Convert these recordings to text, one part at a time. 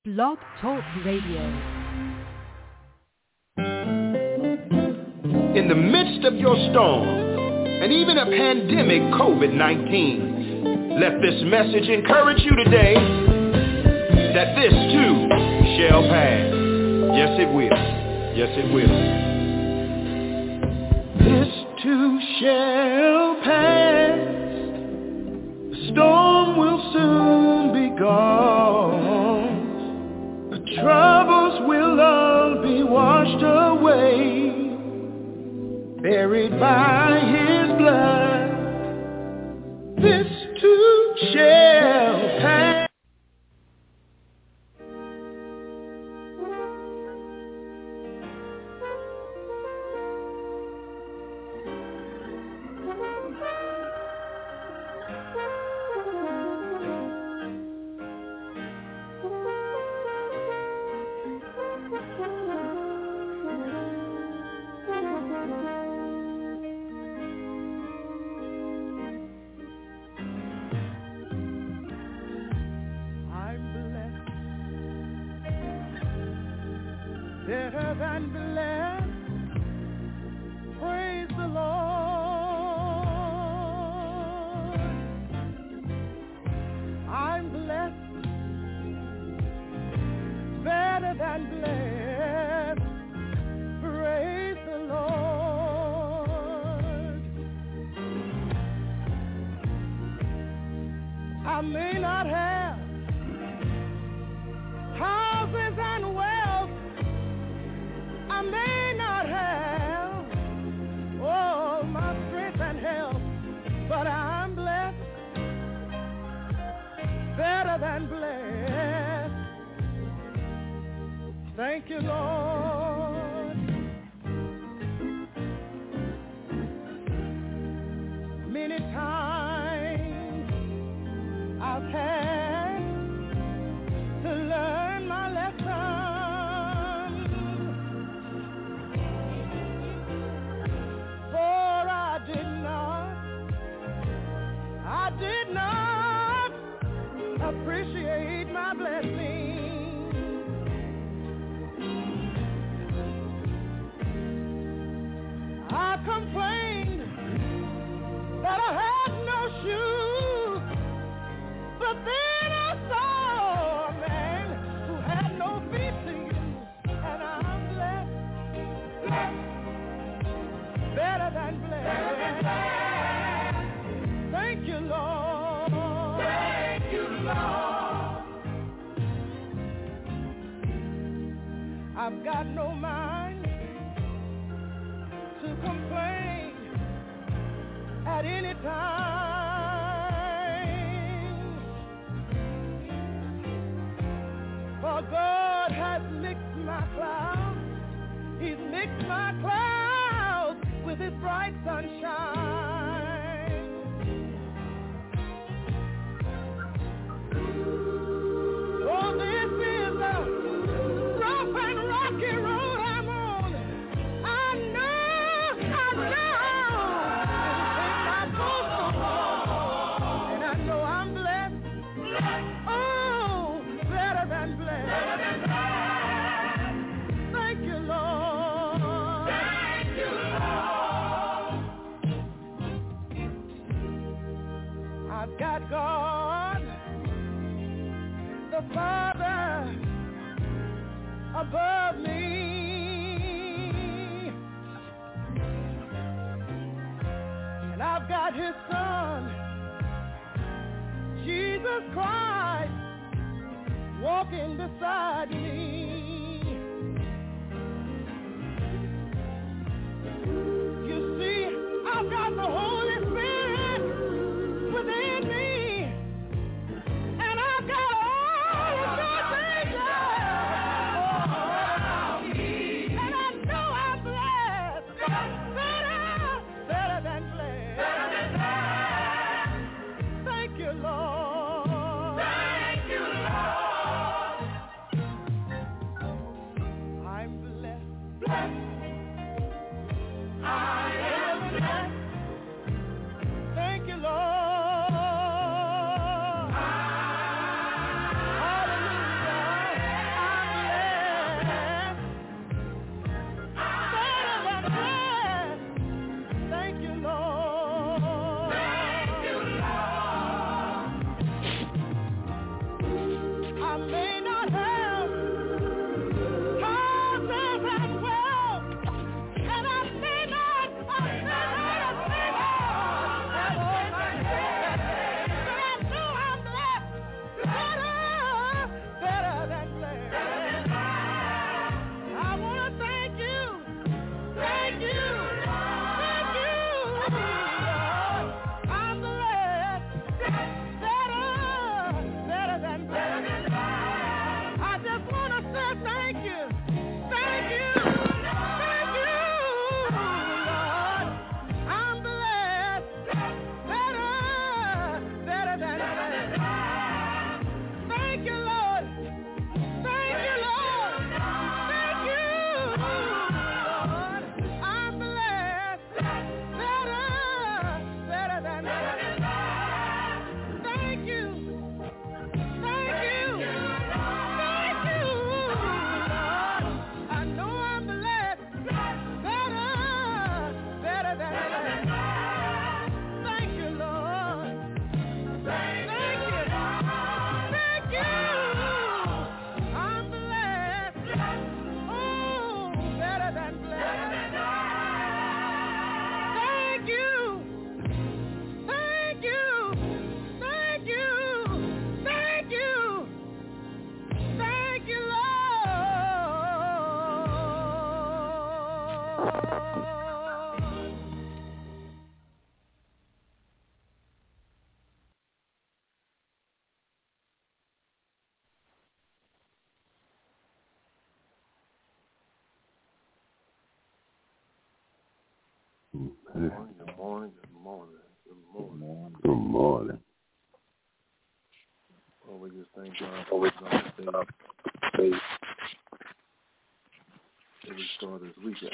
Blog Talk Radio. In the midst of your storm, and even a pandemic, COVID-19, let this message encourage you today that this too shall pass. Yes, it will. Yes, it will. This too shall pass. The storm will soon be gone. The troubles will all be washed away, buried by his blood. This too shall pass. Better than blessed, praise the Lord. I'm blessed, better than blessed, praise the Lord. I may not have houses and wealth, I may not have all my strength and health, but I'm blessed, better than blessed. Thank you, Lord. Many times I've had to learn my lesson. I did not appreciate my blessing. I complained that I had no shoes, but then I saw a man who had no feet to use, and I'm blessed, better than blessed. Thank you, Lord. Thank you, Lord. I've got no mind to complain at any time, for God has mixed my clouds. He's mixed my clouds with his bright sunshine. Oh, this is a rough and rocky road I'm on. I know, it's my boast, and I know I'm blessed. Oh, better than blessed. Thank you, Lord. Thank you, Lord. I've got God, the Father above me, and I've got his Son, Jesus Christ, walking beside me. You see, I've got the Holy Spirit within me, and I've got all of God's angels, and I know I'm blessed, better than blessed. Thank you, Lord. Thank you, Lord. Good morning, good morning, good morning, good morning. Good morning. Well, we just thank God for his day. We start this weekend.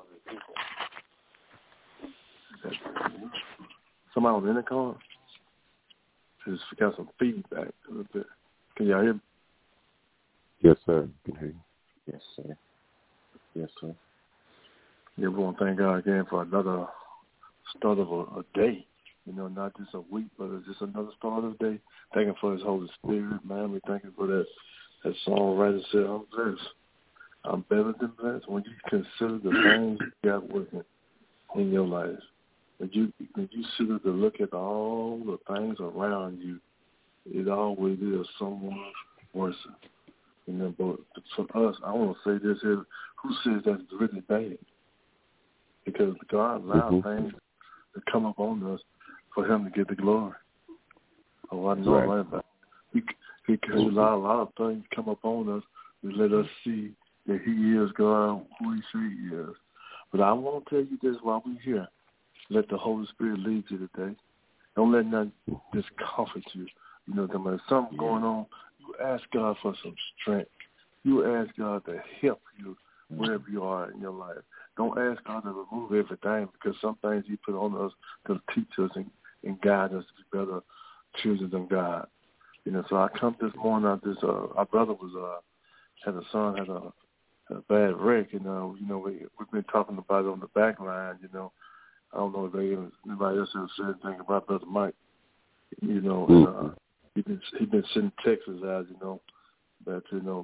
Somebody on the intercom? Just got some feedback a little bit. Can y'all hear me? Yes, sir. Can hear you. Yes, sir. Yes, sir. Yeah, we want to thank God again for another start of a day. You know, not just a week, but it's just another start of a day. Thank Him for His Holy Spirit, man. We thank Him for that songwriter said, I'm blessed. I'm better than blessed. When you consider the things you got working in your life, when you sit to look at all the things around you, it always is someone worse. You know, but for us, I want to say this here. Who says that's really bad? Because God allowed things to come up on us for Him to get the glory. Oh, I know right about it. He could allow a lot of things to come up on us to let us see that He is God, who He says He is. But I want to tell you this while we're here. Let the Holy Spirit lead you today. Don't let nothing discomfort you. You know, there's something going on. You ask God for some strength. You ask God to help you wherever you are in your life. Don't ask God to remove everything, because some things He put on us to teach us and guide us to be better children of God. You know, so I come this morning. Our brother had a son had a bad wreck, and you know we've been talking about it on the back line. You know, I don't know if anybody else has said anything about Brother Mike. You know, and, he been sending texts out. You know, that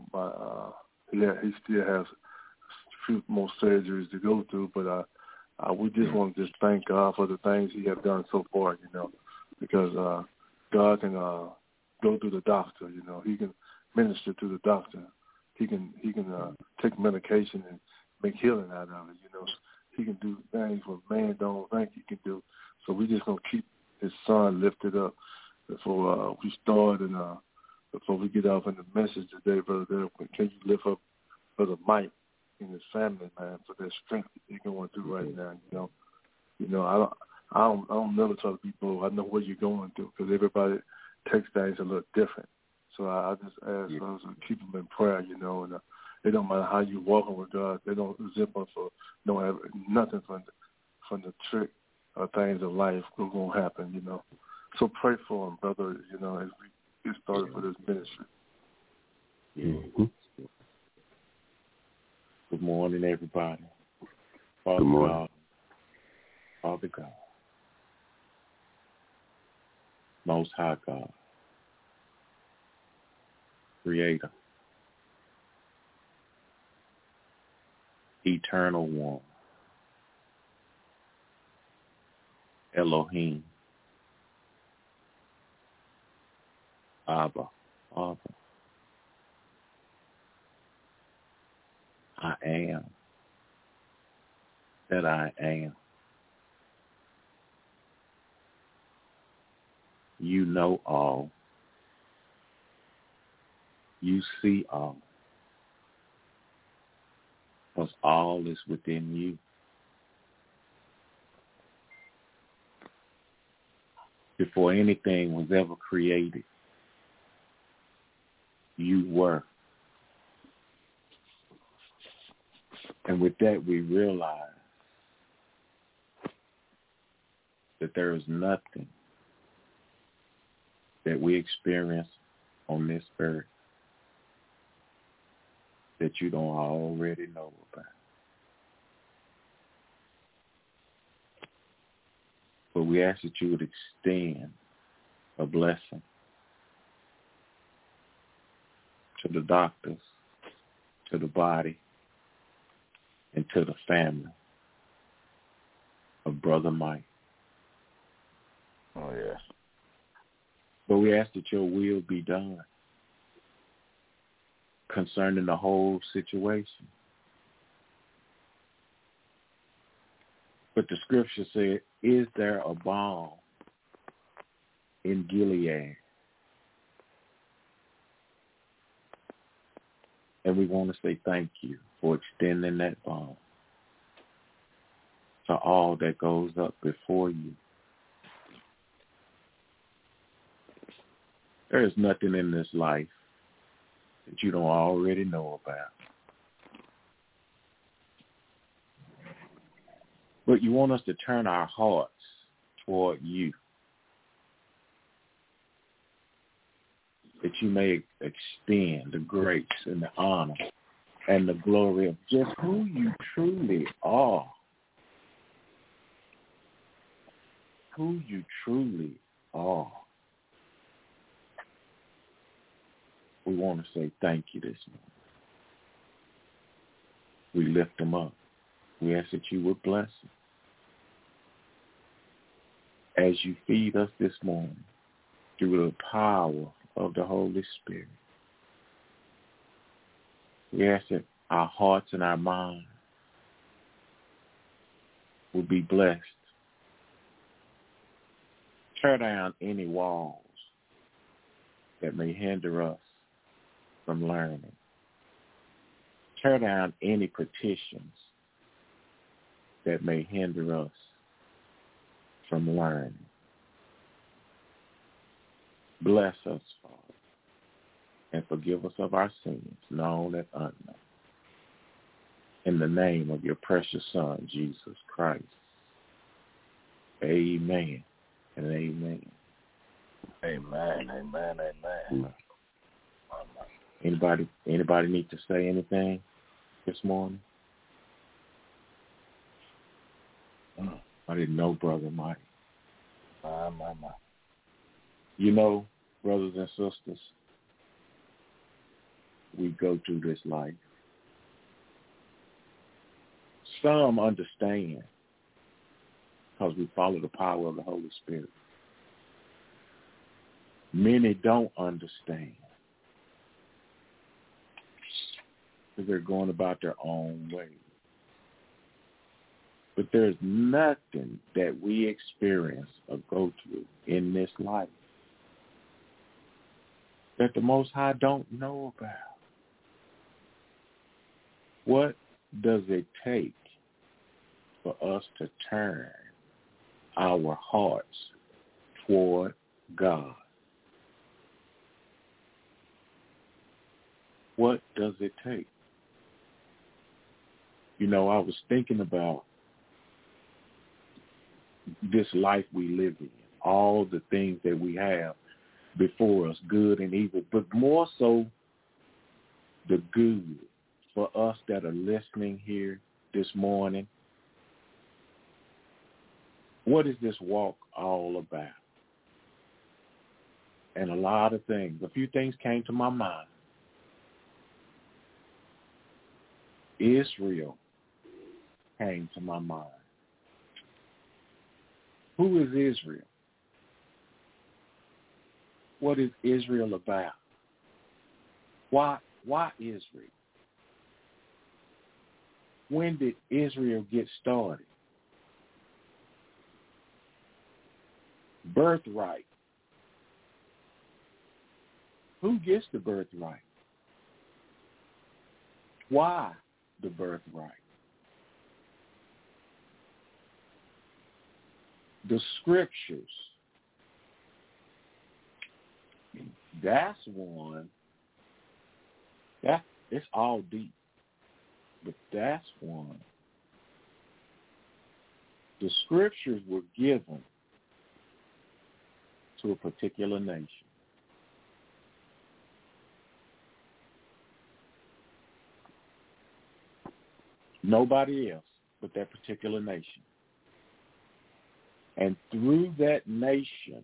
he still has a few more surgeries to go through, but we just want to just thank God for the things He has done so far. You know, because God can go through the doctor. You know, He can minister to the doctor. He can take medication and make healing out of it. You know, He can do things what man don't think He can do. So we just gonna keep His son lifted up before we start, and before we get off in the message today, Brother Derek. Can you lift up Brother Mike and his family, man, for their strength that they're going through right now? You know, I don't never try to be bold. I know what you're going through, because everybody takes things a little different. So I just ask those to keep them in prayer, you know, and it don't matter how you walking with God. They don't zip up for nothing from the trick or things of life going to happen, you know. So pray for them, brother, you know, as we get started for this ministry. Mm-hmm. Good morning, everybody. Good morning. Father God, Most High God, Creator, Eternal One, Elohim, Abba, Father, I am that I am. You know all. You see all. Because all is within you. Before anything was ever created, you were. And with that, we realize that there is nothing that we experience on this earth that you don't already know about. But we ask that you would extend a blessing to the doctors, to the body, and to the family of Brother Mike. Oh, yes. But we ask that your will be done concerning the whole situation. But the scripture said, is there a balm in Gilead? And we want to say thank you for extending that balm. to all that goes up before you. There is nothing in this life that you don't already know about. But you want us to turn our hearts toward you, that you may extend the grace and the honor and the glory of just who you truly are. Who you truly are. We want to say thank you this morning. We lift them up. We ask that you would bless them as you feed us this morning through the power of the Holy Spirit. We ask that our hearts and our minds will be blessed. Tear down any walls that may hinder us from learning. Tear down any petitions that may hinder us from learning. Bless us, Father, and forgive us of our sins, known and unknown. In the name of your precious Son, Jesus Christ. Amen and amen. Amen, amen, amen. Anybody need to say anything this morning? I didn't know, Brother Mike. My. You know, brothers and sisters, we go through this life. Some understand because we follow the power of the Holy Spirit. Many don't understand because they're going about their own way. But there's nothing that we experience or go through in this life that the Most High don't know about. What does it take for us to turn our hearts toward God? What does it take? You know, I was thinking about this life we live in, all the things that we have before us, good and evil, but more so the good for us that are listening here this morning. What is this walk all about? And a lot of things, a few things came to my mind. Israel came to my mind. Who is Israel? What is Israel about? Why Israel? When did Israel get started? Birthright. Who gets the birthright? Why the birthright? The scriptures. That's one. It's all deep. But that's one. The scriptures were given to a particular nation. Nobody else but that particular nation. And through that nation,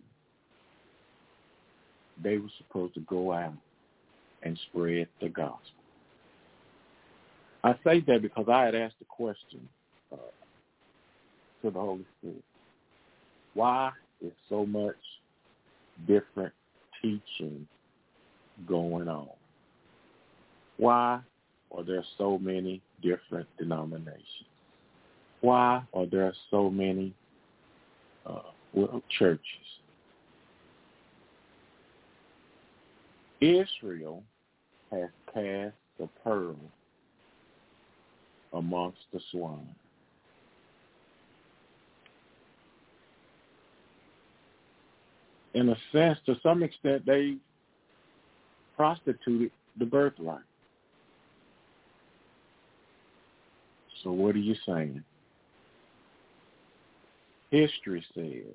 they were supposed to go out and spread the gospel. I say that because I had asked the question to the Holy Spirit. Why is so much different teaching going on? Why are there so many different denominations? Why are there so many churches? Israel has cast the pearl amongst the swine. in a sense, to some extent, they prostituted the birthright. So what are you saying? History says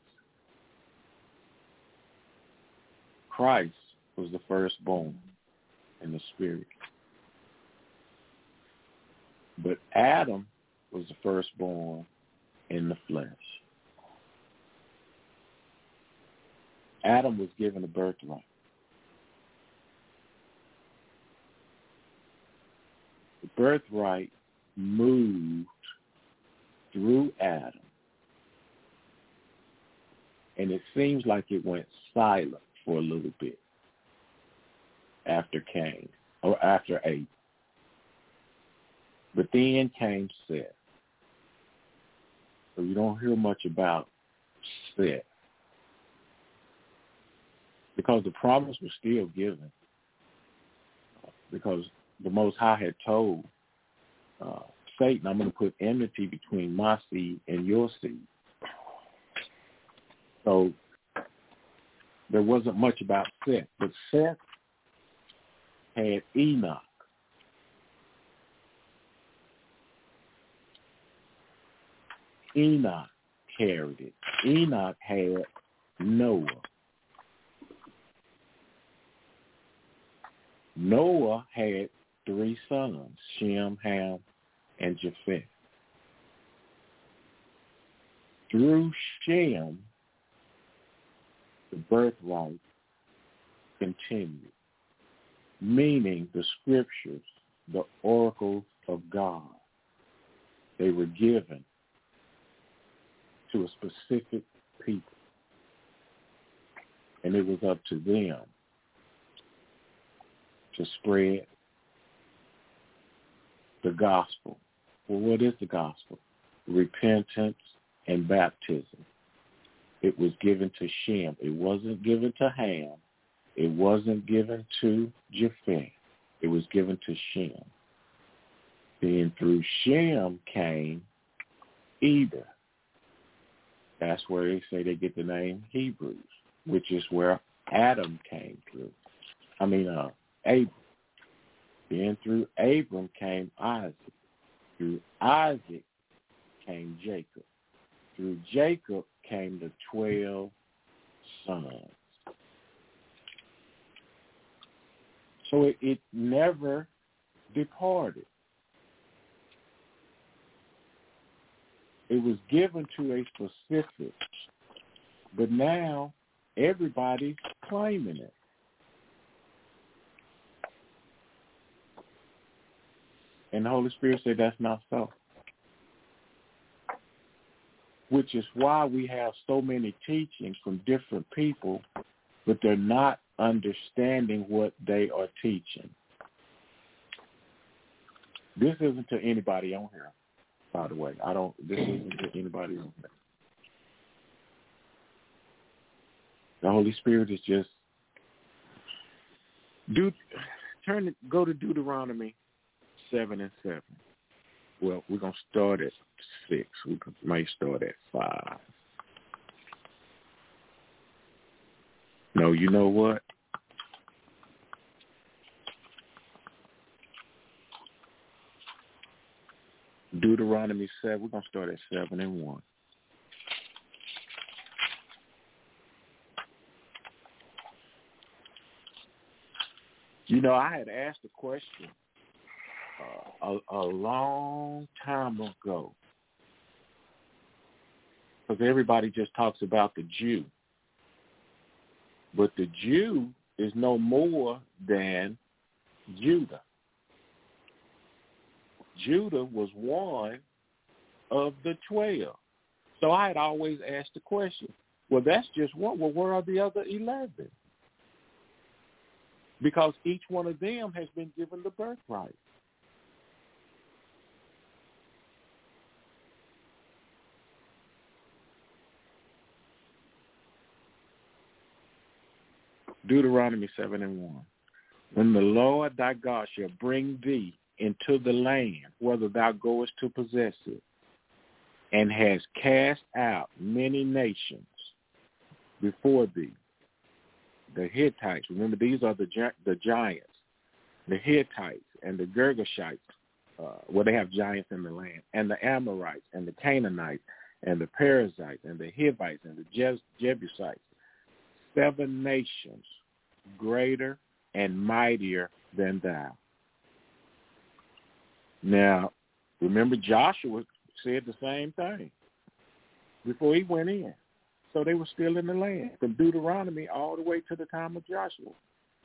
Christ was the firstborn in the spirit. But Adam was the firstborn in the flesh. Adam was given a birthright. The birthright moved through Adam, and it seems like it went silent for a little bit after Cain, or after Abel. But then came Seth. So you don't hear much about Seth, because the promise was still given, because the Most High had told Satan, I'm going to put enmity between my seed and your seed. So there wasn't much about Seth, but Seth had Enoch. Enoch carried it. Enoch had Noah. Noah had 3 sons, Shem, Ham, and Japheth. Through Shem, the birthright continued, meaning the scriptures, the oracles of God, they were given to a specific people, and it was up to them to spread the gospel. Well, what is the gospel? Repentance and baptism. It was given to Shem. It wasn't given to Ham. It wasn't given to Japheth. It was given to Shem. Then through Shem came Eber. That's where they say they get the name Hebrews, which is where Adam came through. Abram. Then through Abram came Isaac. Through Isaac came Jacob. Through Jacob came the 12 sons. So it never departed. It was given to a specific, but now everybody's claiming it. And the Holy Spirit said that's not so. Which is why we have so many teachings from different people, but they're not understanding what they are teaching. This isn't to anybody on here, by the way. This isn't to anybody on here. The Holy Spirit is just go to Deuteronomy 7:7. Well, we're going to start at 6. We may start at 5. No, you know what? Deuteronomy 7. We're going to start at 7 and 1. You know, I had asked a question a long time ago, because everybody just talks about the Jew. But the Jew is no more than Judah. Judah was one of the 12. So I had always asked the question, well, that's just one. Well, where are the other 11? Because each one of them has been given the birthright. Deuteronomy 7 and 1. When the Lord thy God shall bring thee into the land, whether thou goest to possess it, and has cast out many nations before thee, the Hittites. Remember, these are the giants, the Hittites and the Girgashites, where they have giants in the land, and the Amorites and the Canaanites and the Perizzites and the Hivites and the Jebusites. 7 nations greater and mightier than thou. Now, remember Joshua said the same thing before he went in. So they were still in the land from Deuteronomy all the way to the time of Joshua.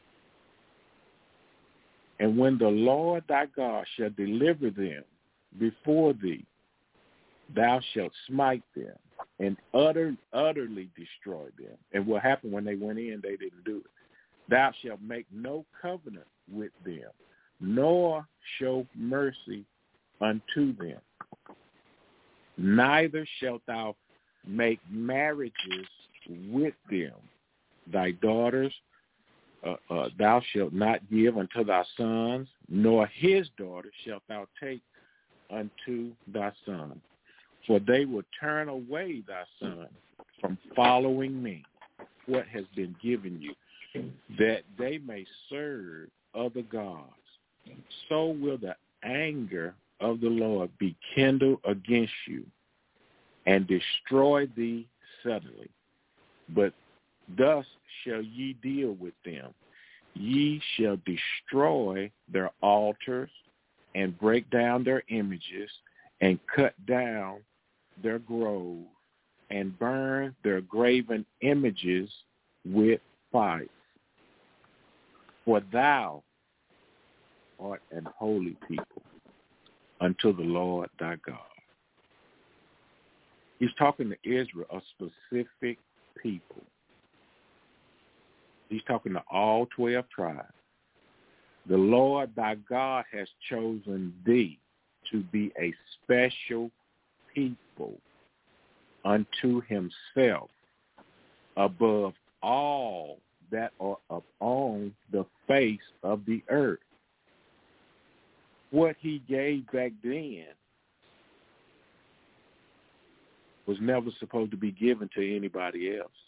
And when the Lord thy God shall deliver them before thee, thou shalt smite them and utterly destroy them. And what happened when they went in, they didn't do it. Thou shalt make no covenant with them, nor show mercy unto them. Neither shalt thou make marriages with them. Thy daughters thou shalt not give unto thy sons, nor his daughters shalt thou take unto thy son. For they will turn away thy son from following me, what has been given you, that they may serve other gods. So will the anger of the Lord be kindled against you, and destroy thee suddenly. But thus shall ye deal with them. Ye shall destroy their altars, and break down their images, and cut down their groves, and burn their graven images with fire. For thou art an holy people unto the Lord thy God. He's talking to Israel, a specific people. He's talking to all 12 tribes. The Lord thy God has chosen thee to be a special people unto himself above all that are upon the face of the earth. What he gave back then was never supposed to be given to anybody else.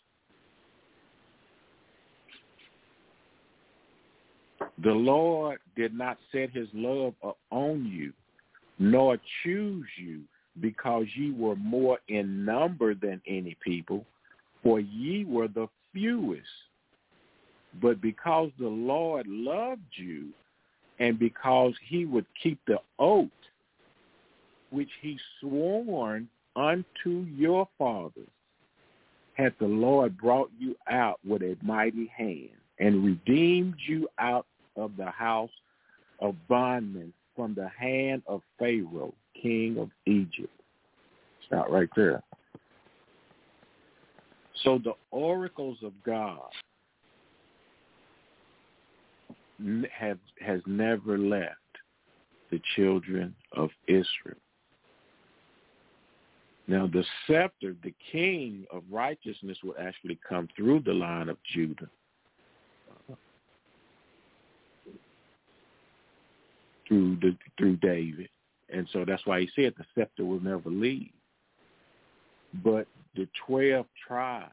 The Lord did not set his love upon you, nor choose you, because ye were more in number than any people, for ye were the fewest. But because the Lord loved you, and because he would keep the oath which he sworn unto your fathers, hath the Lord brought you out with a mighty hand, and redeemed you out of the house of bondmen, from the hand of Pharaoh, king of Egypt. Stop right there. So the oracles of God has never left the children of Israel. Now the scepter, the king of righteousness, will actually come through the line of Judah. Through David. And so that's why he said the scepter will never leave. But the 12 tribes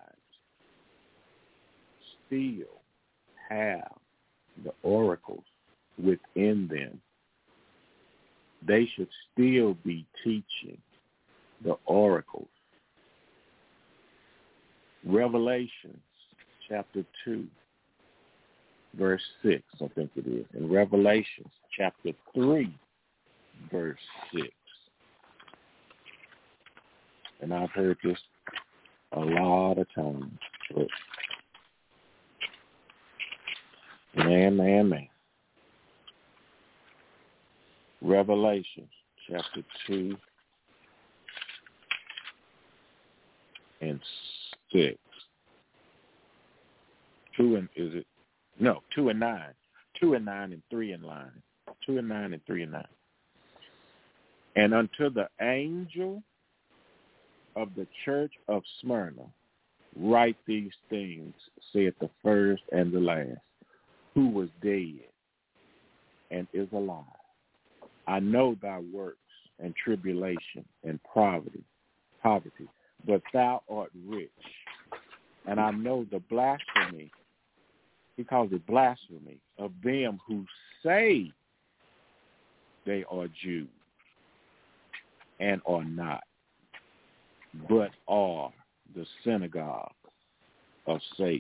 still have the oracles within them. They should still be teaching the oracles. Revelations chapter 2, verse 6, I think it is. In Revelations chapter 3, verse 6. And I've heard this a lot of times. But man. Revelations chapter 2 and 6. 2 and 9. 2 and 9 and 3 in line. 2 and 9 and 3 and 9. And unto the angel of the church of Smyrna, write these things, saith the first and the last, who was dead and is alive. I know thy works and tribulation and poverty, but thou art rich. And I know the blasphemy He calls it blasphemy of them who say they are Jews and are not, but are the synagogue of Satan.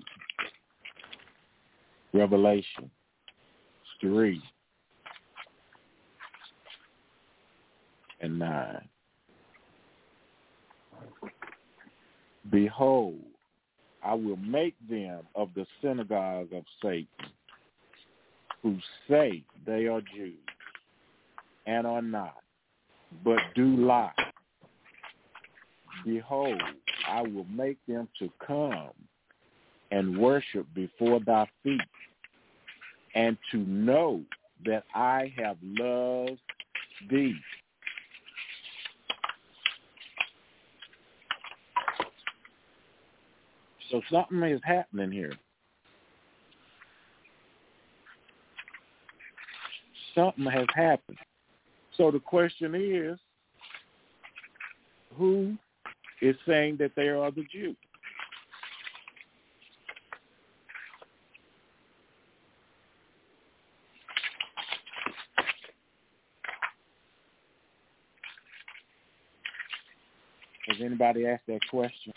Revelation 3 and 9. Behold, I will make them of the synagogue of Satan, who say they are Jews and are not, but do lie. Behold, I will make them to come and worship before thy feet, and to know that I have loved thee. So something is happening here. Something has happened. So the question is, who is saying that they are the Jews? Has anybody asked that question?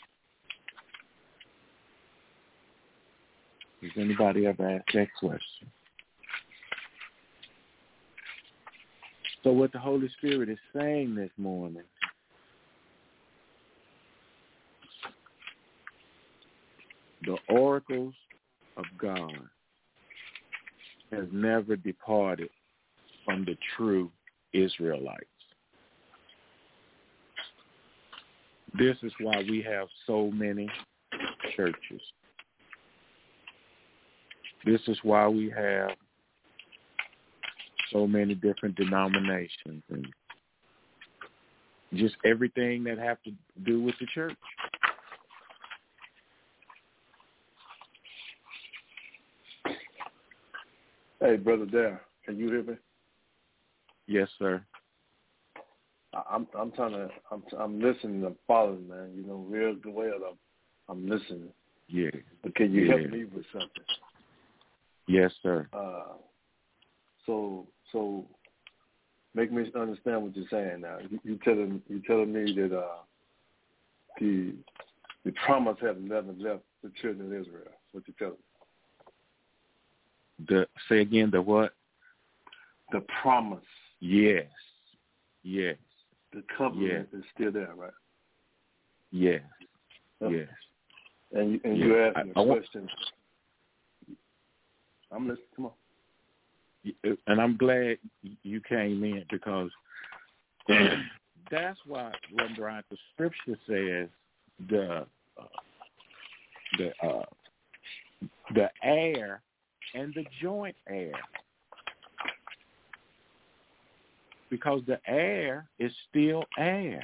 Has anybody ever asked that question? So what the Holy Spirit is saying this morning, the oracles of God has never departed from the true Israelites. This is why we have so many churches. This is why we have so many different denominations and just everything that have to do with the church. Hey, Brother Dare, can you hear me? Yes, sir. I'm listening and following, man. You know, real well. I'm listening. Yeah. But can you help me with something? Yes, sir. So make me understand what you're saying now. You telling me that the promise have never left the children of Israel. What you telling me? Say again, the what? The promise. Yes. Yes. The covenant is still there, right? Yes. Yes. And you asked me a question. I'm listening. Come on. And I'm glad you came in because that's why, Reverend Bryant, the Scripture says the heir and the joint heir, because the heir is still heir.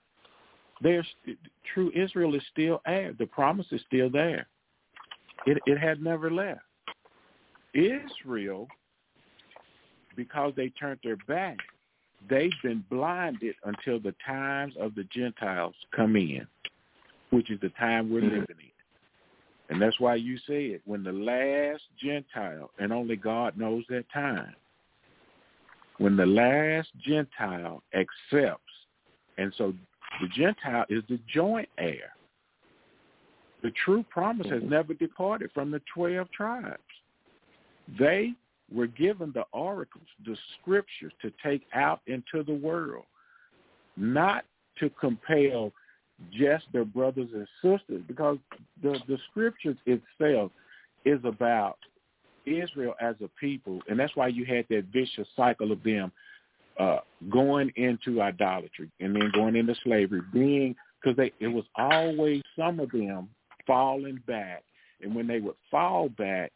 True Israel is still heir. The promise is still there. It had never left. Israel, because they turned their back, they've been blinded until the times of the Gentiles come in, which is the time we're living in. And that's why you say it, when the last Gentile, and only God knows that time, when the last Gentile accepts, and so the Gentile is the joint heir. The true promise has never departed from the 12 tribes. They were given the oracles, the scriptures, to take out into the world, not to compel just their brothers and sisters, because the scriptures itself is about Israel as a people, and that's why you had that vicious cycle of them going into idolatry and then going into slavery, because it was always some of them falling back, and when they would fall back,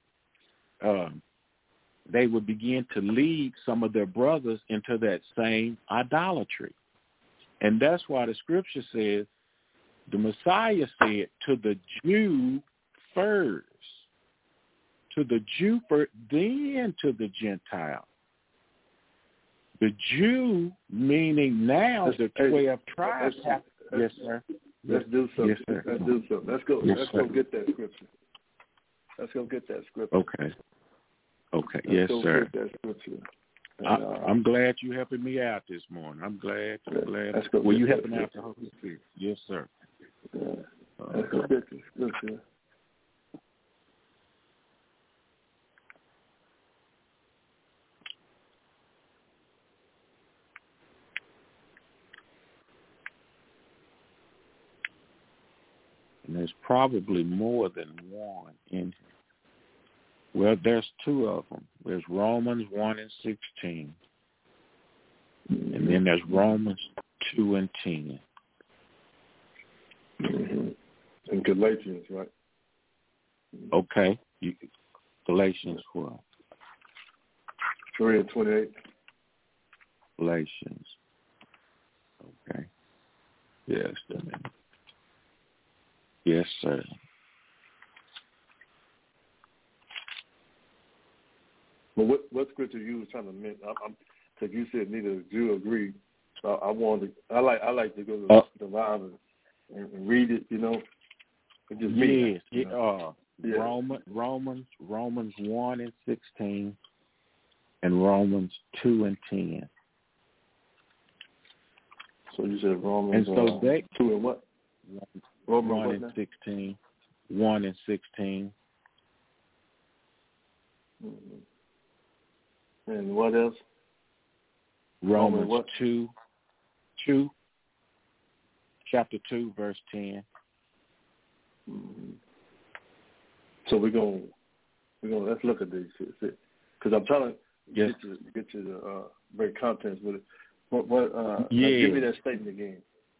they would begin to lead some of their brothers into that same idolatry. And that's why the scripture says, the Messiah said, to the Jew first, to the Jew first, then to the Gentile. The Jew, meaning now the 12 tribes have. Yes, sir. Let's do something. Yes, sir. Let's do something. Let's go. Yes, let's sir. go get that scripture. Let's go get that scripture. Okay. Yes, sir. Get that scripture. And, I'm glad you're helping me out this morning. I'm glad. Let's go. Well, you helping out the Holy Spirit. Yes, sir. Yeah. Let's go get the scripture. And there's probably more than one in here. Well, there's two of them. There's Romans 1 and 16. And then there's Romans 2 and 10. Mm-hmm. And Galatians, right? Okay. Galatians what? 3 and 28. Galatians. Okay. Yes, a minute. Yes, sir. Well, what scripture you was trying to mention? Because you said neither do you agree. So I like to go to the Bible and read it. You know, and just read it. Yes. Romans 1 and 16, and Romans 2 and 10. So you said Romans and so 2 and what? Romans 1 and 16. 1 and 16. Mm-hmm. And what else? Romans what? 2, chapter 2, verse 10. Mm-hmm. So we're gonna let's look at these because I'm trying to get to the very contents with it. Give me that statement again.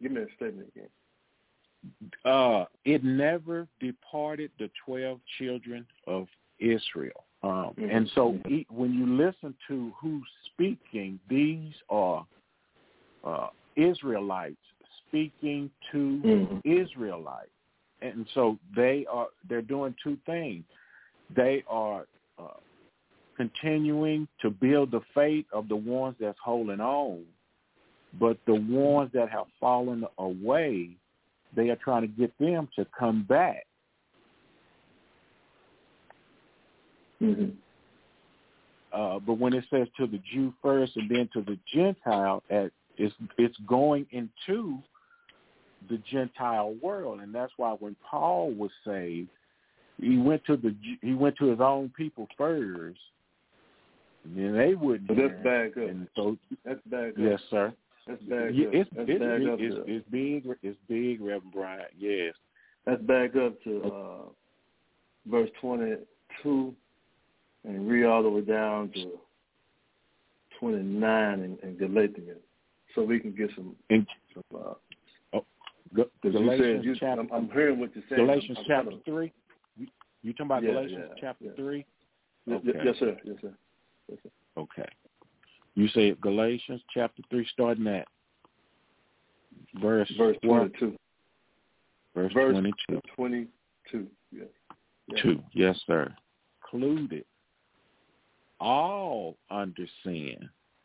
It never departed the 12 children of Israel. And so when you listen to who's speaking, these are Israelites speaking to Israelites. And so they're doing two things. They are continuing to build the faith of the ones that's holding on, but the ones that have fallen away, they are trying to get them to come back. Mm-hmm. But when it says to the Jew first and then to the Gentile, it's going into the Gentile world, and that's why when Paul was saved, he went to his own people first, and then they wouldn't. So that's back up. And so that's back up. Yes, sir. That's back up. It's big. It's big, Reverend Bryant. Yes. That's back up to verse 22, and read all the way down to 29 in Galatians, so we can get some. Galatians chapter. I'm hearing what you're saying. Galatians chapter 3. You talking about Galatians chapter 3? Okay. Yes, sir. Okay. You say Galatians chapter 3, starting at verse 22. Verse 22. 22. Yes. 2. Yes, sir. Included all under sin,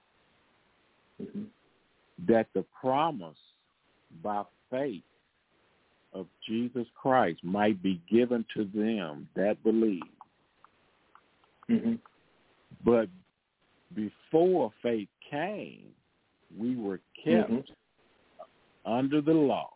that the promise by faith of Jesus Christ might be given to them that believe. But before faith came, we were kept under the law,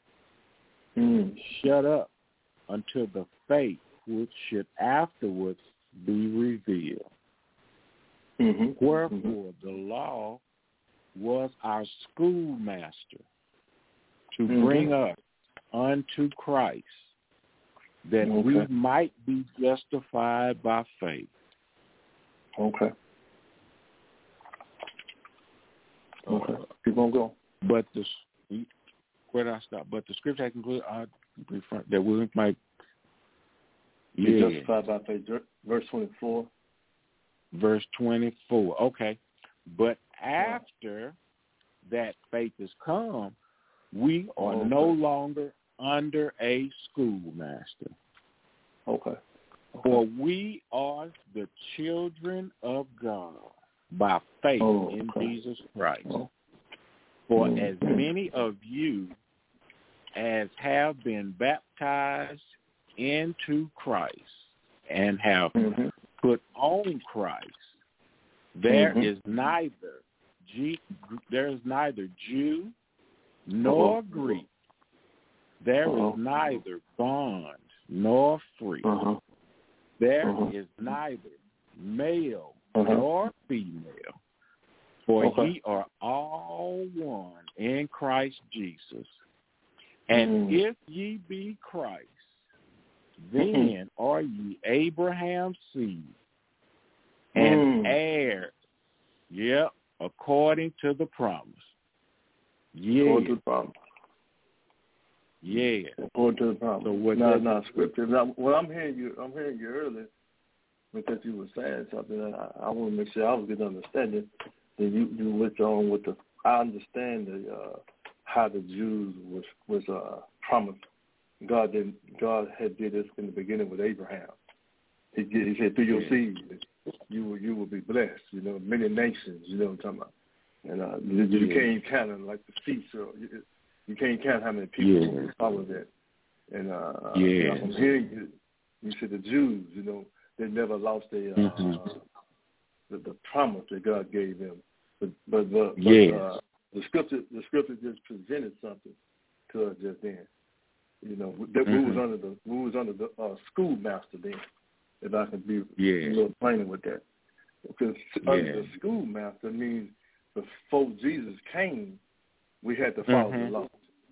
shut up until the faith which should afterwards be revealed. Wherefore the law was our schoolmaster to bring us unto Christ, that we might be justified by faith. Okay. Keep on going. But where did I stop? But the scripture I conclude that we might be justified by faith. Verse 24. Verse 24. Okay. But after that faith has come, we are no longer under a schoolmaster. Okay. For we are the children of God by faith in Jesus Christ. For as many of you as have been baptized into Christ and have put on Christ, there is neither Jew nor Greek. There is neither bond nor free. There is neither male nor female, for ye are all one in Christ Jesus. And if ye be Christ, then are ye Abraham's seed and heirs, according to the promise. According to the promise. Yeah. According to the promise. So not scripture. Now, well, I'm hearing you earlier because you were saying something, and I want to make sure I was getting understanding. Then you went on with I understand how the Jews was promised. God had did this in the beginning with Abraham. He said, through your seed, you will be blessed. Many nations. You know what I'm talking about. And you can't count it like the seashore. You can't count how many people follow that. And I'm hearing you said the Jews. They never lost their the promise that God gave them. But the scripture just presented something to us just then. That we was under the schoolmaster then. If I can be a little plainer with that, because under the schoolmaster means before Jesus came, we had to follow the law.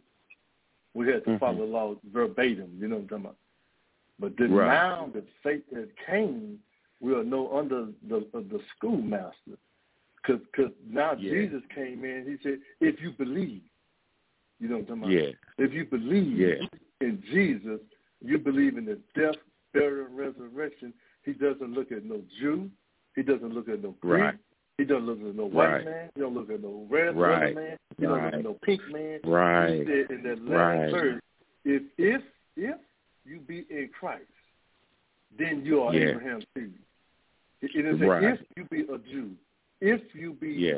We had to follow the law verbatim. You know what I'm talking about? But then now that faith has came, we are no under the schoolmaster. Because now Jesus came in, he said, if you believe, you know what I'm talking about? If you believe in Jesus, you believe in the death, burial, and resurrection. He doesn't look at no Jew. He doesn't look at no Greek. He doesn't look at no white man. He don't look at no red man. He don't look at no pink man. He said in that last verse, if you be in Christ, then you are Abraham's seed. It is if you be a Jew, if you be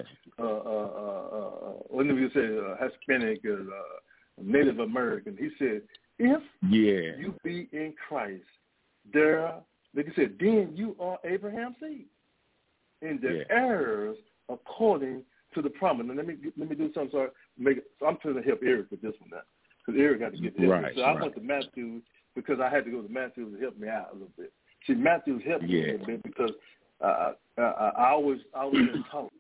what do you say, Hispanic or Native American, he said, if you be in Christ, like you said, then you are Abraham's seed, and the heirs according to the promise. And let me do something. So I'm trying to help Eric with this one now, because Eric got to get this. So I went to Matthew because I had to go to Matthew to help me out a little bit. See, Matthew's helped me a little bit because I always been taught.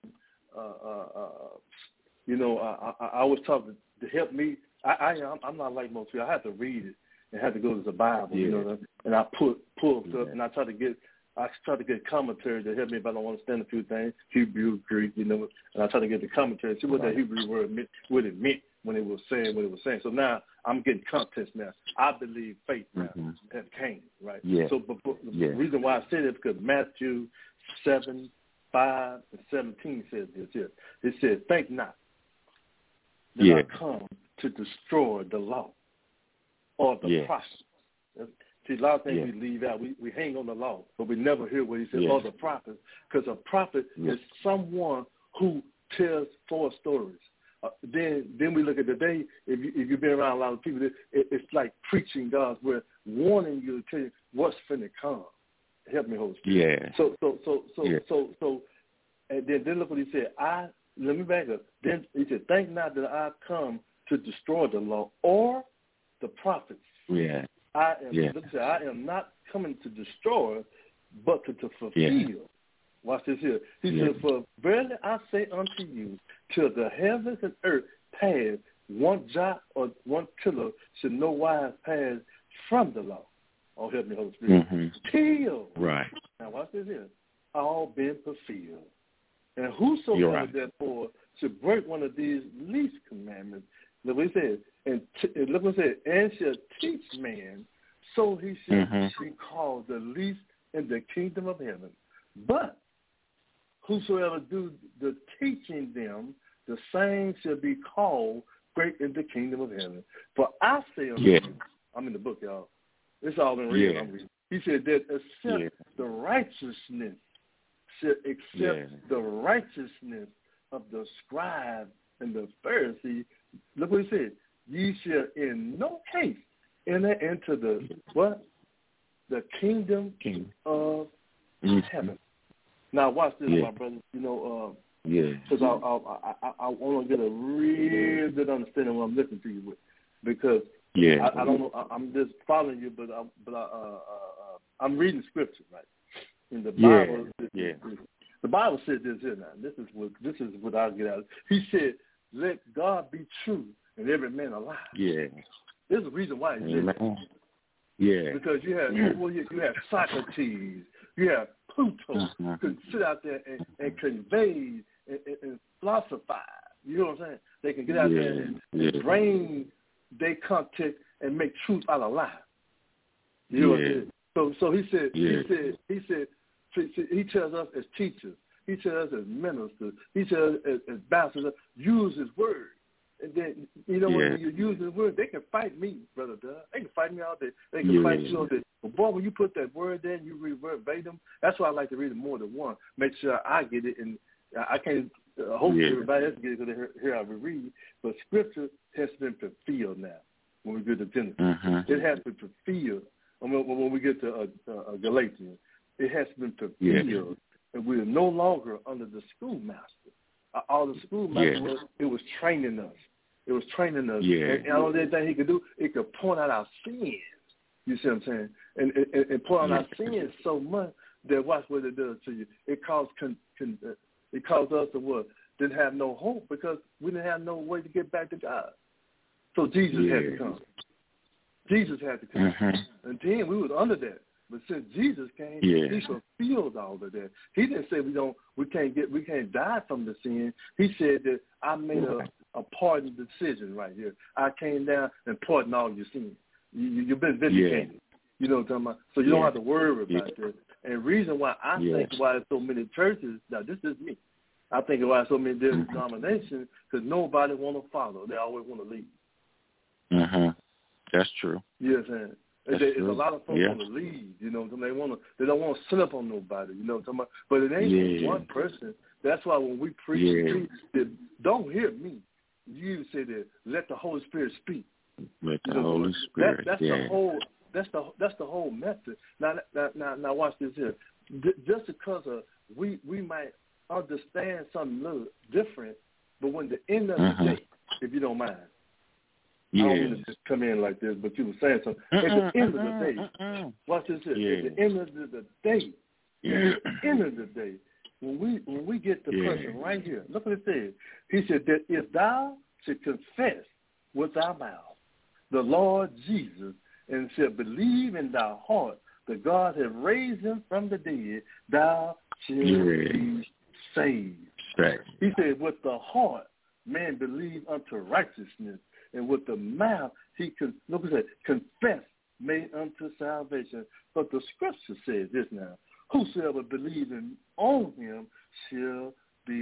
I always taught to help me. I'm not like most people. I have to read it and have to go to the Bible, and I pull stuff and I try to get commentary to help me if I don't understand a few things, Hebrew, Greek, and I try to get the commentary, see what that Hebrew word meant, what it meant when it was saying what it was saying. So now I'm getting context now. I believe faith now has came, right? So the reason why I said it is because Matthew 7, 5, and 17 says this here. It says, think not that I come to destroy the law or the prophets. See, a lot of things we leave out. We hang on the law, but we never hear what he says, or the prophets, because a prophet is someone who tells four stories. Then we look at today, if you've been around a lot of people, it's like preaching God's word, warning you to tell you what's finna come. Help me, Holy Spirit. So, and then look what he said. Let me back up. Then he said, think not that I come to destroy the law or the prophets. I am not coming to destroy, but to fulfill. Watch this here. He said, for verily I say unto you, till the heavens and earth pass, one jot or one tittle should no wise pass from the law. Oh, help me, Holy Spirit. Till. Now watch this here. All been fulfilled. And whosoever therefore should break one of these least commandments, look what he said, and look what he said, and shall teach man, so he shall be called the least in the kingdom of heaven. But whosoever do the teaching them, the same shall be called great in the kingdom of heaven. For I say unto you, I'm in the book, y'all. It's all in real. I'm reading. He said that except the righteousness, the righteousness of the scribe and the Pharisee. Look what he said. Ye shall in no case enter into the what? the kingdom of heaven. Now watch this, my brother. You know, because I want to get a real good understanding of what I'm listening to you with, because I don't know. I'm just following you, but I'm reading scripture, right? In the Bible, the Bible said this here now. This is what I'll get out of it. He said, "Let God be true and every man a lie." Yeah. There's a reason why he said that. Yeah. Because you have Socrates, you have Pluto, could sit out there and convey and philosophize. You know what I'm saying? They can get out there and drain their content and make truth out of lie. You know what I'm saying? So he said, he tells us as teachers, he tells us as ministers, he tells us as ambassadors, use his word. And then, you know, when you use his word, they can fight me, Brother Doug. They can fight me all day. They can fight you all day. But, boy, when you put that word in, you revert them. That's why I like to read it more than one. Make sure I get it. And I can't hopefully everybody else get it because they hear I read. But Scripture has been fulfilled now when we get to Genesis. It has been fulfilled. When we get to Galatians, it has been fulfilled. And we are no longer under the schoolmaster. All the schoolmaster it was training us. It was training us. And all that thing he could do, it could point out our sins. You see what I'm saying? And point out our sins so much that watch what it does to you. It caused us to what? Didn't have no hope because we didn't have no way to get back to God. So Jesus had to come. Jesus had to come. And then we was under that. But since Jesus came, he fulfilled all of that. He didn't say we can't die from the sin. He said that I made a pardon decision right here. I came down and pardoned all your sins. You've been vindicated. You know what I'm talking about? So you don't have to worry about this. And the reason why I think why there's so many churches, now this is me, I think why so many different denominations, because nobody want to follow. They always want to lead. That's true. You know what I'm saying? There's a lot of folks want to lead, you know. They don't want to sit up on nobody, you know what I'm talking about? But it ain't one person. That's why when we preach, don't hear me. You say that let the Holy Spirit speak. Let the Holy Spirit. That's the whole method. Now watch this here. Just because we might understand something a little different, but when the end of the day, if you don't mind. I don't mean to just come in like this, but you were saying something. At the end of the day, watch this here. At the end of the day, when we get the person right here, look what it says. He said that if thou should confess with thy mouth the Lord Jesus and should believe in thy heart that God hath raised him from the dead, thou shalt be saved. Right. He said, with the heart man believe unto righteousness, and with the mouth he confess made unto salvation. But the scripture says this now: whosoever believes on him shall be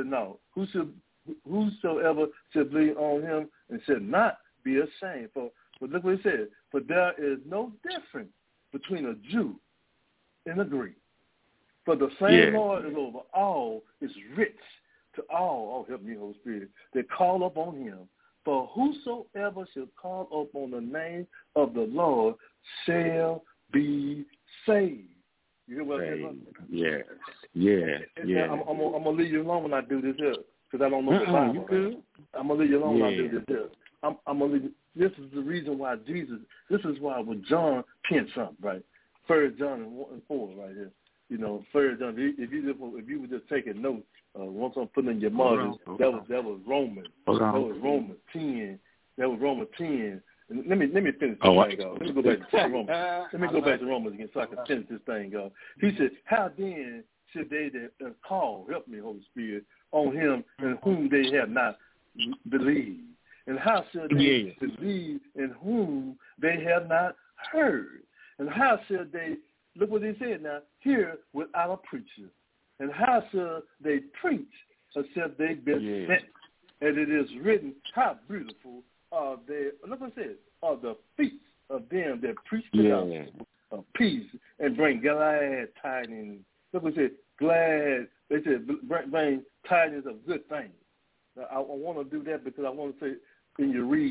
whosoever shall believe on him and shall not be ashamed. But look what it says: for there is no difference between a Jew and a Greek. For the same Lord is over all, is rich to all. Oh, help me, Holy Spirit. That call upon him. For whosoever shall call upon the name of the Lord shall be saved. You hear what I'm saying? I'm going to leave you alone when I do this here, because I don't know the Bible. Right? I'm going to leave you alone when I do this here. I'm going to leave you. This is the reason why this is why when John penned something, right? 1 John 1:4 right here. You know, 1 John, if you were just taking notes, once I'm putting in your margin, that was Romans. That was Romans 10. That was Romans 10. And let me finish this thing off. Let me go back to Romans. Let me go back to Romans again so I can finish this thing off. He said, how then should they that call, help me, Holy Spirit, on him in whom they have not believed? And how should they believe in whom they have not heard? And how should they, look what he said now, hear without a preacher? And how shall they preach except they've been sent? And it is written, how beautiful are they, look what it says, are the feet of them that preach the gospel of peace and bring glad tidings. Look what it says, glad, they said, bring tidings of good things. Now, I want to do that because I want to say in your reading,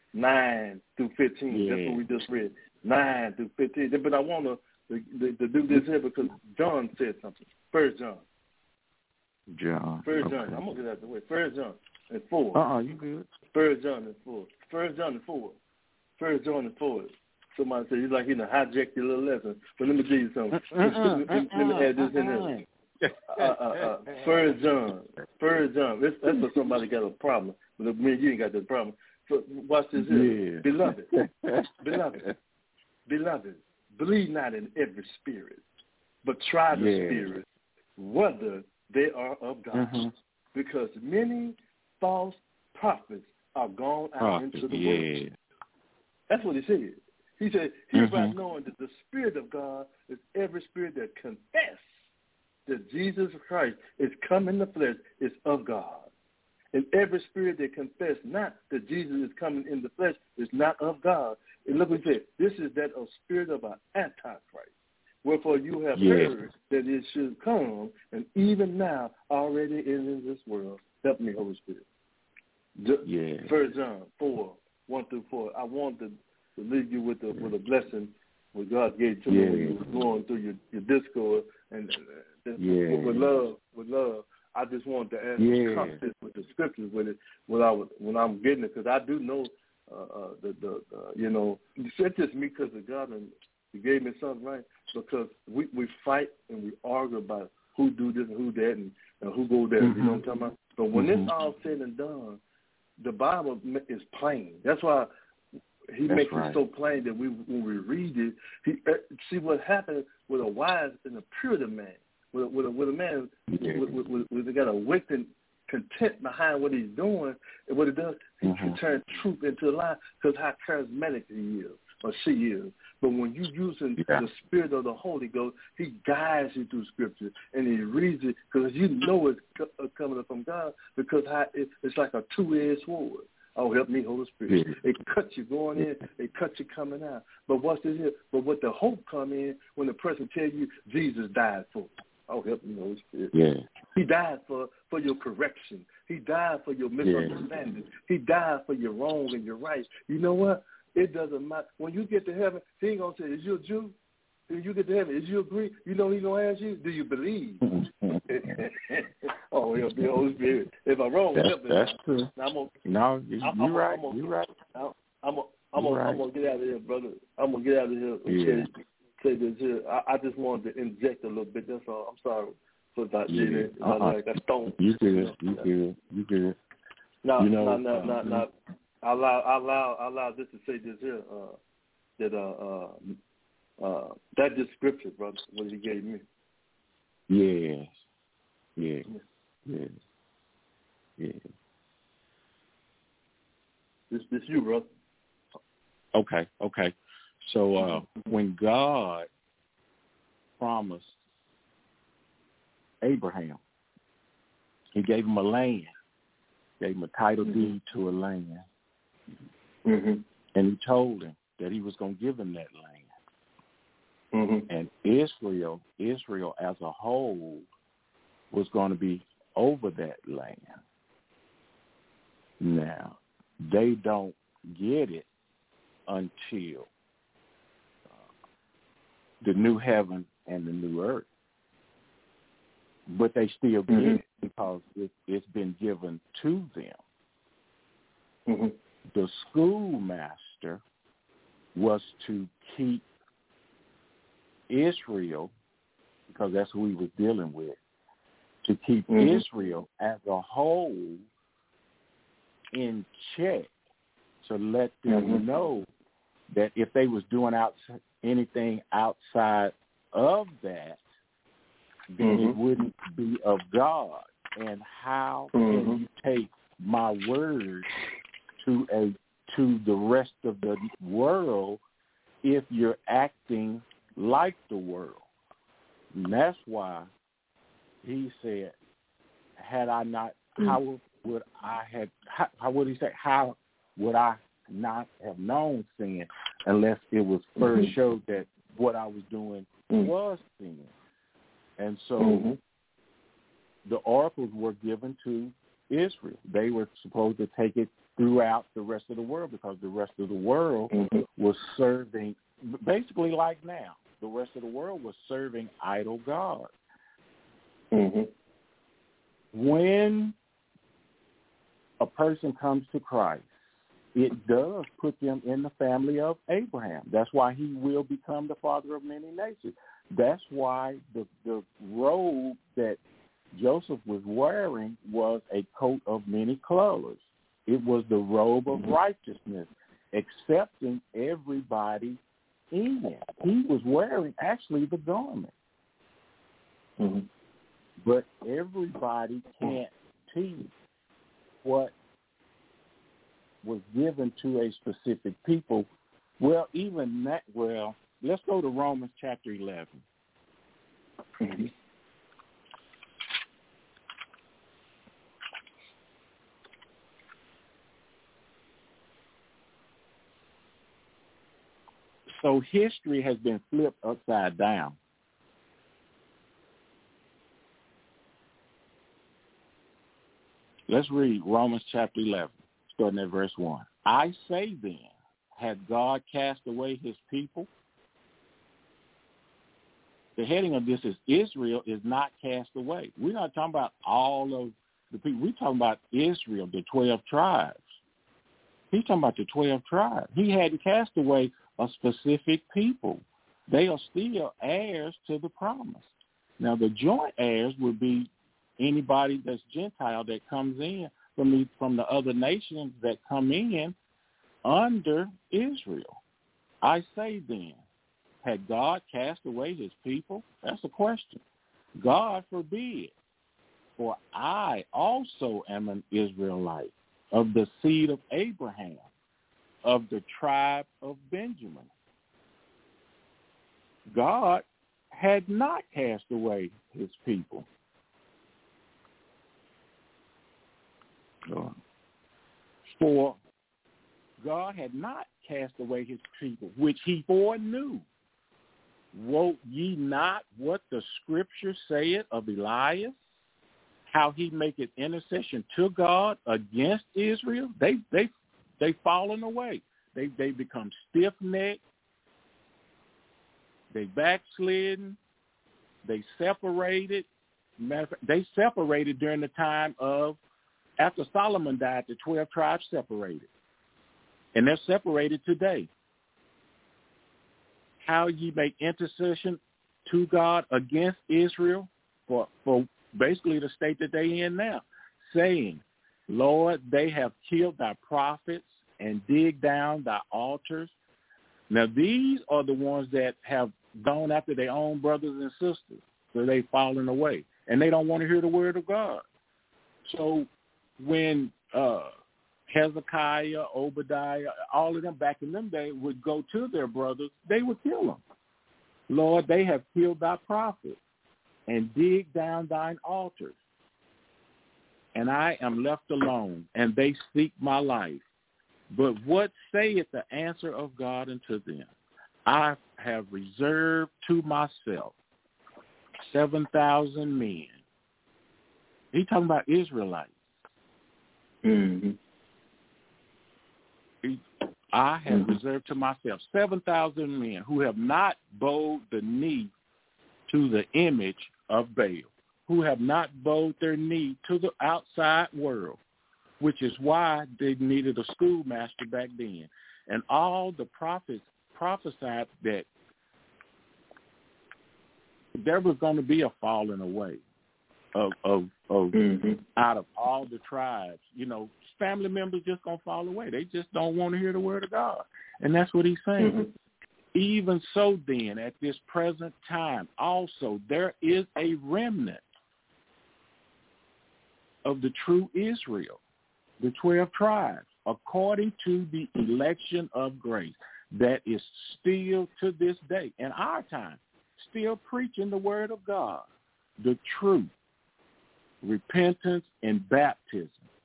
9 through 15. Yeah. That's what we just read, 9 through 15. But I want to do this here because John said something. 1 John. John. 1 okay. John. I'm going to get out the way. 1 John and 4. You good. 1 John and 4. 1 John and 4. 1 John and 4. Somebody said, he's like he done hijacked your little lesson. But let me tell you something. Let me add this in there. 1 John. That's for somebody got a problem. But me and you ain't got that problem. So watch this here. Yeah. Beloved, believe not in every spirit, but try the spirit, whether they are of God. Mm-hmm. Because many false prophets are gone out into the world. That's what he said. He said, hereby knowing that the Spirit of God is every spirit that confess that Jesus Christ is come in the flesh is of God. And every spirit that confess not that Jesus is coming in the flesh is not of God. And look what he said. This is that a spirit of an antichrist. Wherefore you have heard that it should come, and even now already is in this world. Help me, Holy Spirit. 1 John 4, 1 through 4. I want to leave you with a blessing what God gave to me when you were going through your Discord. And with love, I just wanted to add some context with the scriptures with it when I'm getting it, because I do know it's just me because of God, and He gave me something right, because we fight and we argue about who do this and who that and who go there. You know what I'm talking about? But when it's all said and done, the Bible is plain. That's why He makes it so plain that when we read it, see what happened with a wise and a pure man. With a man with got a wicked content behind what he's doing, and what it does, he can turn truth into a lie because how charismatic he is or she is. But when you using the Spirit of the Holy Ghost, He guides you through Scripture and He reads it because you know it's coming from God, because it's like a two-edged sword. Oh, help me, Holy Spirit. It cuts you going in, it cuts you coming out. But what's this here? But what the hope come in when the person tell you Jesus died for you. Oh, help me, Holy Spirit. Yeah. He died for your correction. He died for your misunderstanding. He died for your wrong and your right. You know what? It doesn't matter. When you get to heaven, He ain't going to say, is you a Jew? When you get to heaven, is you agree? You know He's going to ask you, do you believe? Oh, help me, Holy Spirit. If I'm wrong, help me. That's true. Now, you're right. You're right. I'm going to get out of here, brother. I'm going to get out of here. Say this here. I just wanted to inject a little bit. That's all. I'm sorry for that. You good. No. I allow this to say this here. That just scripture, brother, what He gave me. Yeah. This you, brother. Okay. So when God promised Abraham, He gave him a land, gave him a title deed to a land, and He told him that He was going to give him that land. And Israel as a whole was going to be over that land. Now, they don't get it until the new heaven and the new earth. But they still get it because it's been given to them. The schoolmaster was to keep Israel, because that's who he was dealing with, to keep Israel as a whole in check, to let them know that if they was doing anything outside of that, then it wouldn't be of God. And how can you take my word to the rest of the world if you're acting like the world? And that's why He said, had I not, how would I not have known sin unless it was first showed that what I was doing was sin? And so the oracles were given to Israel. They were supposed to take it throughout the rest of the world because the rest of the world was serving, basically like now, the rest of the world was serving idol gods. When a person comes to Christ, it does put them in the family of Abraham. That's why he will become the father of many nations. That's why the robe that Joseph was wearing was a coat of many colors. It was the robe of righteousness, accepting everybody in it. He was wearing actually the garment. But everybody can't teach what was given to a specific people. Well, even that, let's go to Romans chapter 11. So history has been flipped upside down. Let's read Romans chapter 11, starting at verse 1. I say then, had God cast away his people? The heading of this is Israel is not cast away. We're not talking about all of the people. We're talking about Israel, the 12 tribes. He's talking about the 12 tribes. He hadn't cast away a specific people. They are still heirs to the promise. Now, the joint heirs would be anybody that's Gentile that comes in from the other nations that come in under Israel. I say then, had God cast away his people? That's a question. God forbid. For I also am an Israelite of the seed of Abraham, of the tribe of Benjamin. God had not cast away his people. For God had not cast away his people, which he foreknew. Wrote ye not what the scripture saith of Elias, how he maketh intercession to God against Israel? They fallen away. They become stiff-necked. They backslidden. They separated. Matter of fact, they separated during the time of, after Solomon died, the 12 tribes separated. And they're separated today. How ye make intercession to God against Israel for basically the state that they in now, saying, Lord, they have killed thy prophets and digged down thy altars. Now, these are the ones that have gone after their own brothers and sisters, so they've fallen away, and they don't want to hear the word of God. So when Hezekiah, Obadiah, all of them back in them days would go to their brothers, they would kill them. Lord, they have killed thy prophets and digged down thine altars. And I am left alone, and they seek my life. But what saith the answer of God unto them? I have reserved to myself 7,000 men. He's talking about Israelites. I have reserved to myself 7,000 men who have not bowed the knee to the image of Baal, who have not bowed their knee to the outside world, which is why they needed a schoolmaster back then. And all the prophets prophesied that there was going to be a falling away of out of all the tribes. You know, family members just going to fall away. They just don't want to hear the word of God. And that's what he's saying. Even so then, at this present time, also there is a remnant of the true Israel, the 12 tribes, according to the election of grace, that is still to this day, in our time, still preaching the word of God, the truth, repentance, and baptism.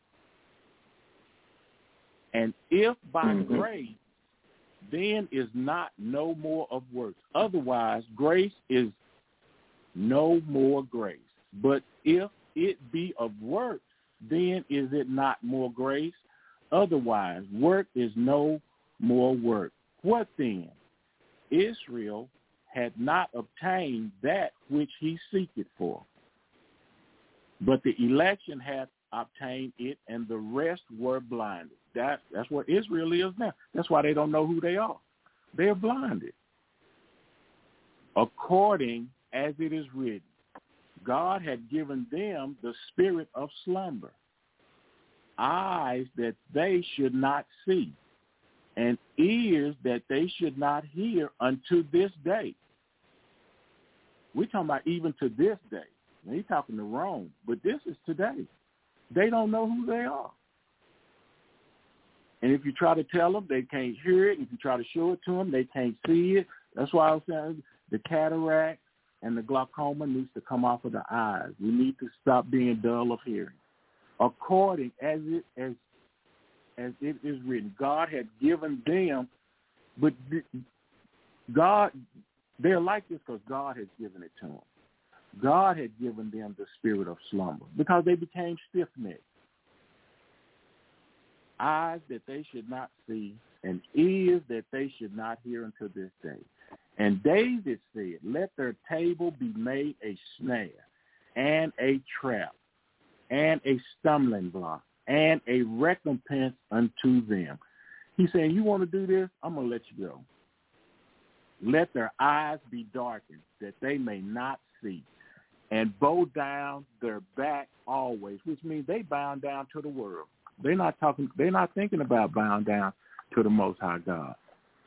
And if by grace, then is not no more of works. Otherwise, grace is no more grace. But if it be of works, then is it not more grace? Otherwise, work is no more work. What then? Israel had not obtained that which he seeketh for, but the election hath obtained it, and the rest were blinded. That's where Israel is now. That's why they don't know who they are. They're blinded. According as it is written, God had given them the spirit of slumber, eyes that they should not see, and ears that they should not hear unto this day. We're talking about even to this day. Now, he's talking to Rome, but this is today. They don't know who they are. And if you try to tell them, they can't hear it. If you try to show it to them, they can't see it. That's why I was saying the cataract and the glaucoma needs to come off of the eyes. We need to stop being dull of hearing. According as it is written, God had given them, but God, they're like this because God has given it to them. God had given them the spirit of slumber because they became stiff-necked. Eyes that they should not see and ears that they should not hear until this day. And David said, let their table be made a snare and a trap and a stumbling block and a recompense unto them. He's saying, you want to do this? I'm going to let you go. Let their eyes be darkened that they may not see, and bow down their back always, which means they bow down to the world. They're not thinking about bowing down to the Most High God.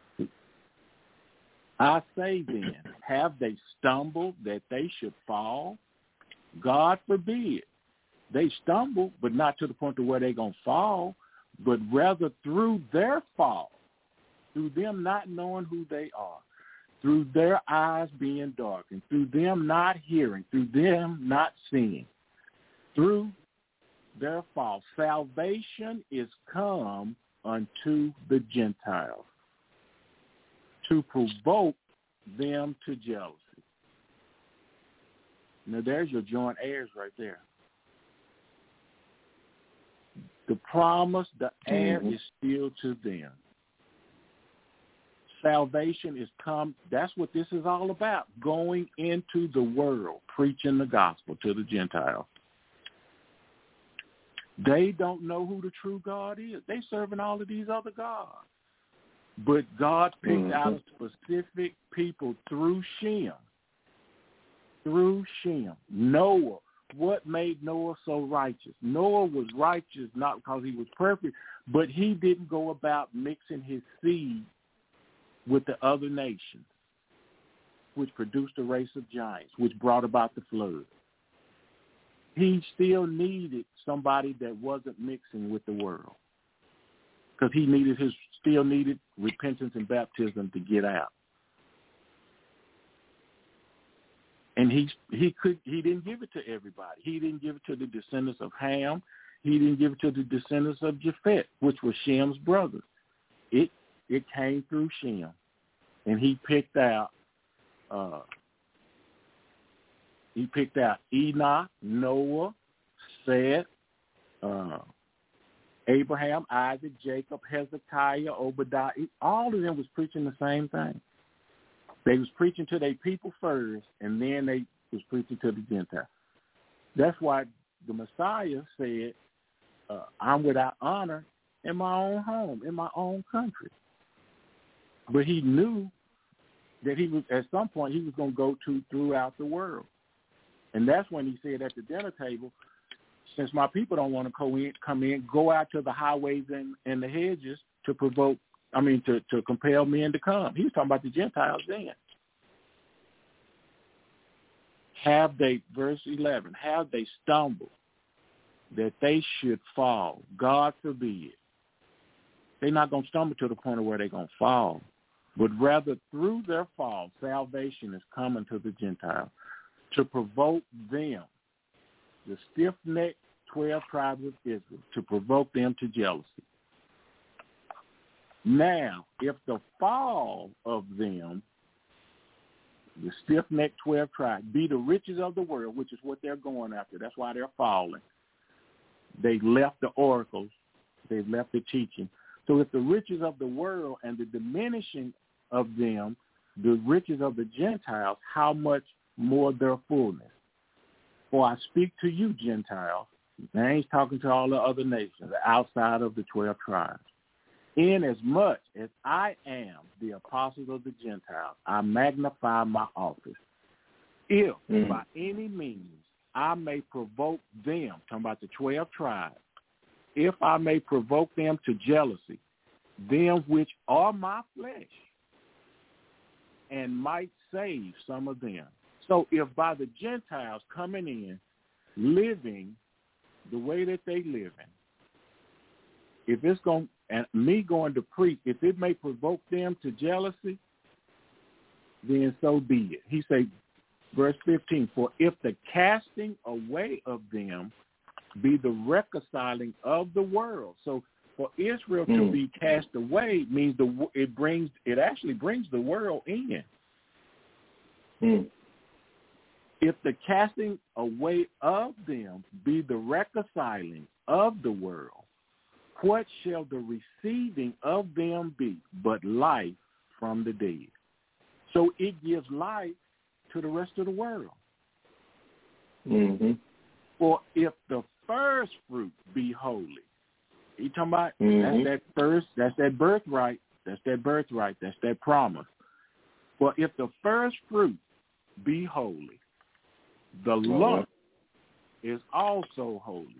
I say then, have they stumbled that they should fall? God forbid. They stumble, but not to the point to where they're going to fall, but rather through their fall, through them not knowing who they are, through their eyes being darkened, through them not hearing, through them not seeing, through their fall. Salvation is come unto the Gentiles to provoke them to jealousy. Now there's your joint heirs right there. The promise, the heir is still to them. Salvation is come. That's what this is all about, going into the world, preaching the gospel to the Gentiles. They don't know who the true God is. They serving all of these other gods. But God picked out a specific people through Shem. Through Shem. Noah. What made Noah so righteous? Noah was righteous not because he was perfect, but he didn't go about mixing his seed with the other nations, which produced a race of giants, which brought about the flood. He still needed somebody that wasn't mixing with the world because he still needed repentance and baptism to get out. And he didn't give it to everybody. He didn't give it to the descendants of Ham. He didn't give it to the descendants of Japheth, which was Shem's brothers. It came through Shem, and he picked out Enoch, Noah, Seth, Abraham, Isaac, Jacob, Hezekiah, Obadiah. All of them was preaching the same thing. They was preaching to their people first, and then they was preaching to the Gentiles. That's why the Messiah said, I'm without honor in my own home, in my own country. But he knew that he was, at some point, he was going to go throughout the world. And that's when he said at the dinner table, since my people don't want to come in, go out to the highways and the hedges to compel men to come. He was talking about the Gentiles then. Verse 11, have they stumbled that they should fall? God forbid. They're not going to stumble to the point of where they're going to fall, but rather through their fall, salvation is coming to the Gentiles to provoke them, the stiff-necked 12 tribes of Israel, to provoke them to jealousy. Now, if the fall of them, the stiff-necked 12 tribes, be the riches of the world, which is what they're going after, that's why they're falling, They left the oracles. They left the teaching. So if the riches of the world and the diminishing of them, the riches of the Gentiles, how much more their fullness? For I speak to you, Gentiles. Now he's talking to all the other nations outside of the 12 tribes. Inasmuch as I am the apostle of the Gentiles, I magnify my office. If by any means I may provoke them, talking about the 12 tribes, if I may provoke them to jealousy, them which are my flesh, and might save some of them. So if by the Gentiles coming in, living the way that they live in, if it's going, and me going to preach, if it may provoke them to jealousy, then so be it. He said, verse 15, for if the casting away of them be the reconciling of the world. So for Israel to be cast away means it actually brings the world in. If the casting away of them be the reconciling of the world, what shall the receiving of them be but life from the dead? So it gives life to the rest of the world. For if the first fruit be holy, you talking about that's that birthright, that's that promise. For if the first fruit be holy, the lump is also holy.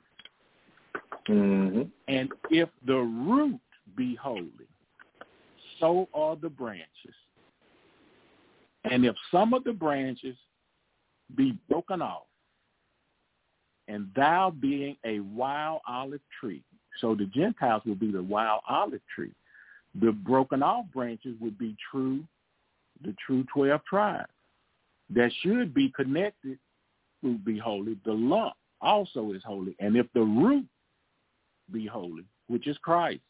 And if the root be holy, so are the branches. And if some of the branches be broken off, and thou being a wild olive tree, so the Gentiles will be the wild olive tree. The broken off branches would be the true 12 tribes that should be connected will be holy. The lump also is holy. And if the root be holy, which is Christ,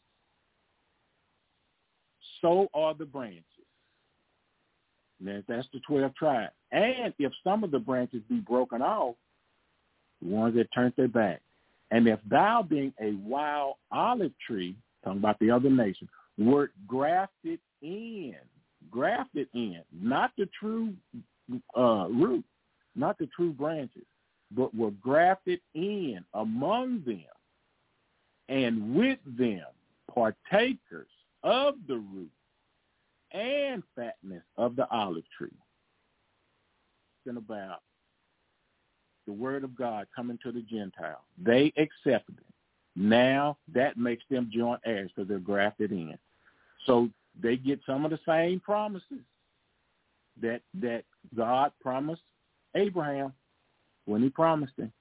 so are the branches. That's the 12 tribes. And if some of the branches be broken off, the ones that turned their back, and if thou being a wild olive tree, talking about the other nation, wert grafted in, not the true root, not the true branches, but were grafted in among them, and with them partakers of the root and fatness of the olive tree. Talking about the word of God coming to the Gentiles. They accepted it. Now that makes them joint heirs because they're grafted in. So they get some of the same promises that God promised Abraham when he promised him.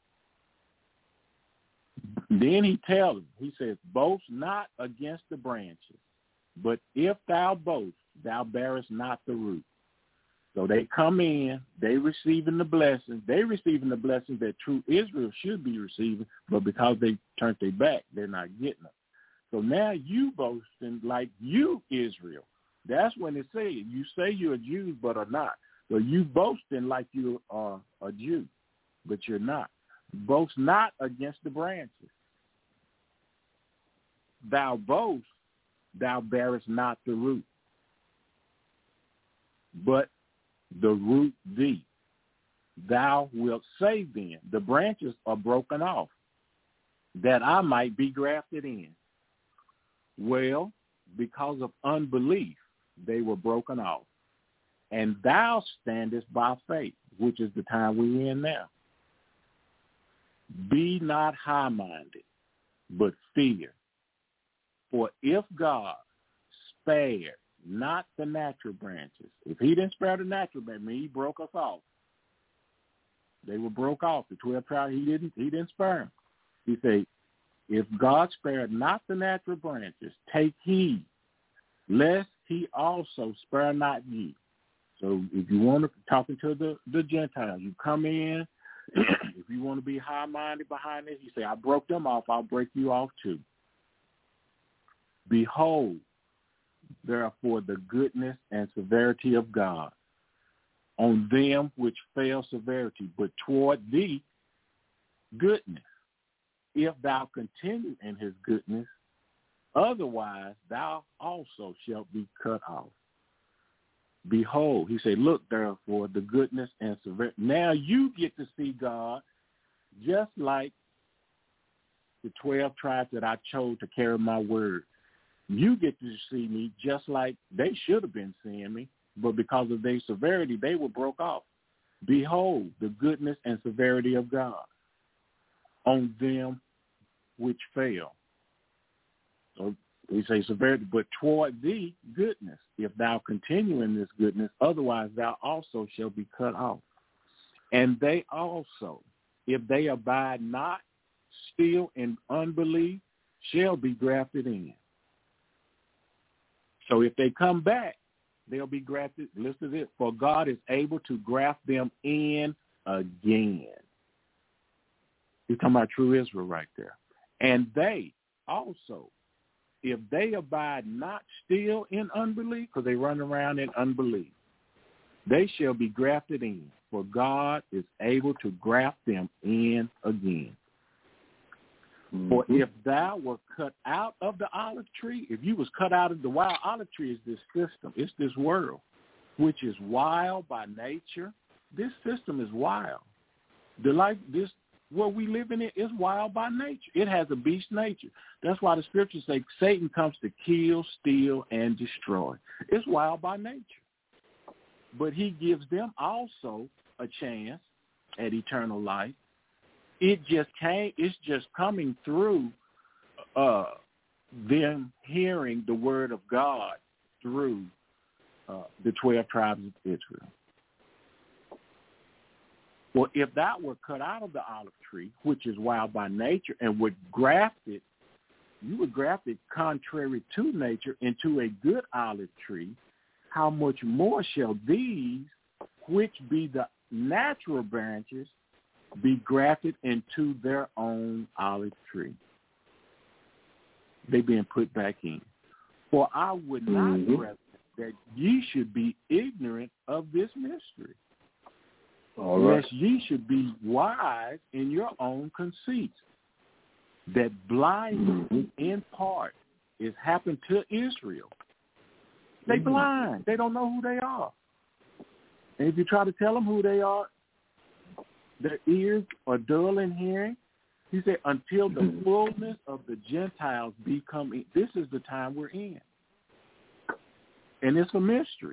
Then he tells him, he says, boast not against the branches, but if thou boast, thou bearest not the root. So they come in, they receiving the blessings that true Israel should be receiving, but because they turned their back, they're not getting them. So now you boasting like you Israel. That's when it says, you say you're a Jew, but are not. So you boasting like you are a Jew, but you're not. Boast not against the branches. Thou boast, thou bearest not the root, but the root thee. Thou wilt say then, the branches are broken off, that I might be grafted in. Well, because of unbelief, they were broken off. And thou standest by faith, which is the time we're in now. Be not high-minded, but fear. For if God spared not the natural branches, if he didn't spare the natural branches, he broke us off. They were broke off. The 12 tribes, he didn't spare them. He said, if God spared not the natural branches, take heed, lest he also spare not ye. So if you want to, talking to the Gentiles, you come in, if you want to be high-minded behind this, you say, I broke them off, I'll break you off too. Behold, therefore, the goodness and severity of God on them which fail severity, but toward thee goodness, if thou continue in his goodness, otherwise thou also shalt be cut off. Behold, he said, look therefore the goodness and severity. Now you get to see God just like the 12 tribes that I chose to carry my word. You get to see me just like they should have been seeing me, but because of their severity, they were broke off. Behold the goodness and severity of God on them which fell. So we say severity, but toward thee goodness, if thou continue in this goodness, otherwise thou also shalt be cut off. And they also, if they abide not still in unbelief, shall be grafted in. So if they come back, they'll be grafted. Listen to this. For God is able to graft them in again. He's talking about true Israel right there. And they also, if they abide not still in unbelief, because they run around in unbelief, they shall be grafted in. For God is able to graft them in again. Mm-hmm. For if thou were cut out of the olive tree, if you was cut out of the wild olive tree, is this system, it's this world, which is wild by nature. This system is wild. The life, this what we live in, it is wild by nature. It has a beast nature. That's why the scriptures say Satan comes to kill, steal, and destroy. It's wild by nature. But he gives them also a chance at eternal life. It's just coming through them hearing the word of God through the 12 tribes of Israel. Well, if thou were cut out of the olive tree, which is wild by nature, and were grafted, you were grafted contrary to nature into a good olive tree, how much more shall these, which be the natural branches, be grafted into their own olive tree? They being put back in. For I would not, brethren, that ye should be ignorant of this mystery. All right. Lest ye should be wise in your own conceits, that blindness in part is happened to Israel. They blind. They don't know who they are. And if you try to tell them who they are, their ears are dull in hearing. He said, until the fullness of the Gentiles be come in. This is the time we're in. And it's a mystery.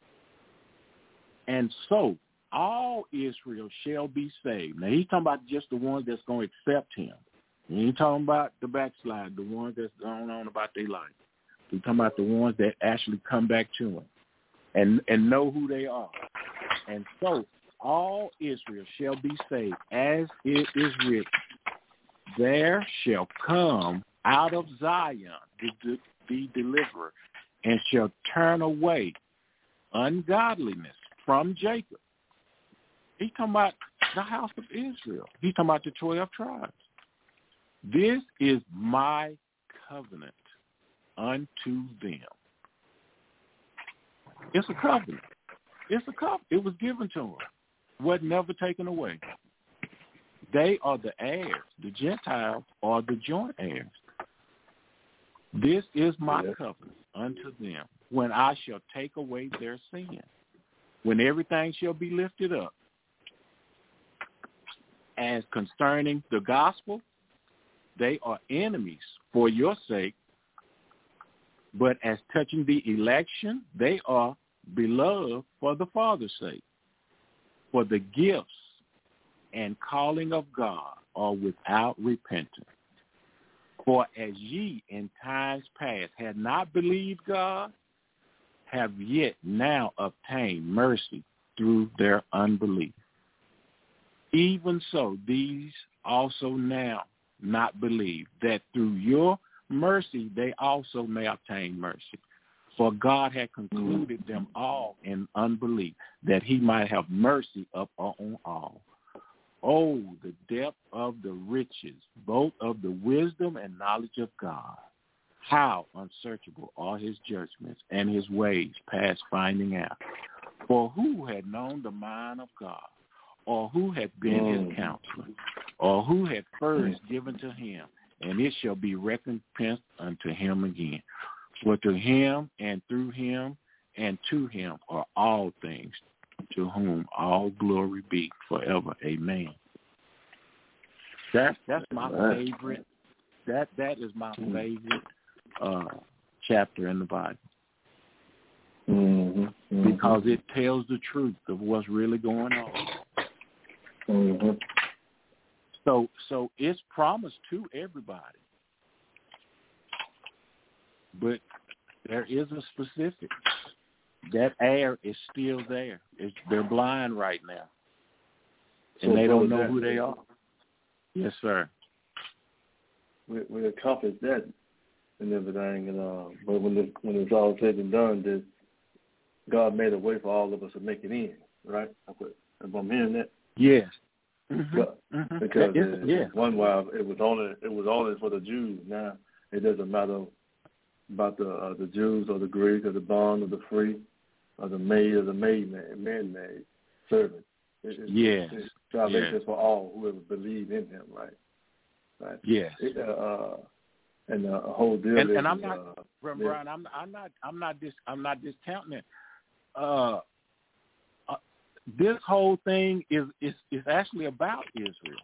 And so, all Israel shall be saved. Now, he's talking about just the ones that's going to accept him. He ain't talking about the backslide, the ones that's going on about their life. He's talking about the ones that actually come back to him and know who they are. And so, all Israel shall be saved, as it is written, there shall come out of Zion the deliverer, and shall turn away ungodliness from Jacob. He's talking about the house of Israel. He's talking about the 12 tribes. This is my covenant unto them. It's a covenant. It's a covenant. It was given to them. Was never taken away. They are the heirs. The Gentiles are the joint heirs. This is my covenant unto them, when I shall take away their sin, when everything shall be lifted up. As concerning the gospel, they are enemies for your sake, but as touching the election, they are beloved for the Father's sake. For the gifts and calling of God are without repentance. For as ye in times past had not believed God, have yet now obtained mercy through their unbelief. Even so, these also now not believe, that through your mercy they also may obtain mercy. For God had concluded them all in unbelief, that he might have mercy upon all. Oh, the depth of the riches, both of the wisdom and knowledge of God. How unsearchable are his judgments, and his ways past finding out. For who had known the mind of God, or who had been his counselor? or who had first given to him, and it shall be recompensed unto him again. For to him and through him and to him are all things, to whom all glory be forever. Amen. That's my favorite. That is my favorite chapter in the Bible. Because it tells the truth of what's really going on. So it's promised to everybody. But there is a specific. That air is still there. They're blind right now. And they don't know who they are. Yes, sir. We accomplished that and everything, but when it's all said and done, that God made a way for all of us to make it in, right? If I'm hearing that. Yes. Because one while it was only for the Jews. Now it doesn't matter about the Jews or the Greek or the bond or the free or the maid or the man-made servant. It's salvation for all whoever believe in Him, right? Yes. And the whole deal is. And I'm not, Brian. I'm not discounting it. This whole thing is actually about Israel.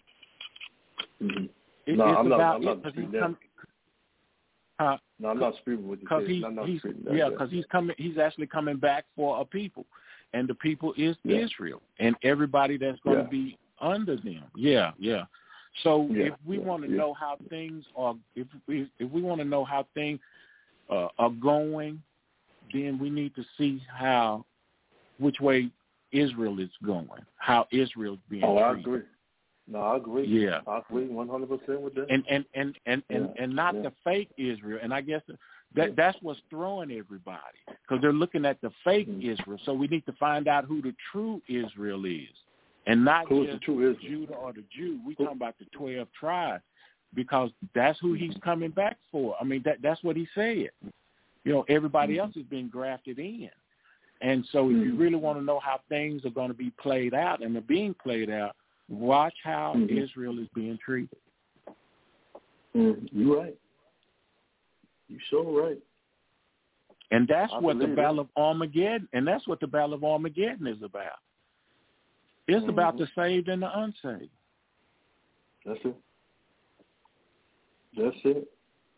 I'm not disputing that. No, I'm not disputing what you said. Because he's actually coming back for a people, and the people is Israel, and everybody that's going to be under them. Yeah. So if we want to know how things are, if we want to know how things are going, then we need to see which way Israel is going, how Israel's being treated. I agree. No, I agree. Yeah, I agree 100% with that. And not the fake Israel. And I guess that's what's throwing everybody, because they're looking at the fake Israel. So we need to find out who the true Israel is, and not who's just the true Israel? Judah or the Jew. We're talking about the 12 tribes, because that's who he's coming back for. I mean, that's what he said. Everybody else has been grafted in. And so if you really want to know how things are going to be played out, and they're being played out, watch how Israel is being treated. You're right. You're so right. And that's what the Battle of Armageddon, is about. It's about the saved and the unsaved. That's it. That's it.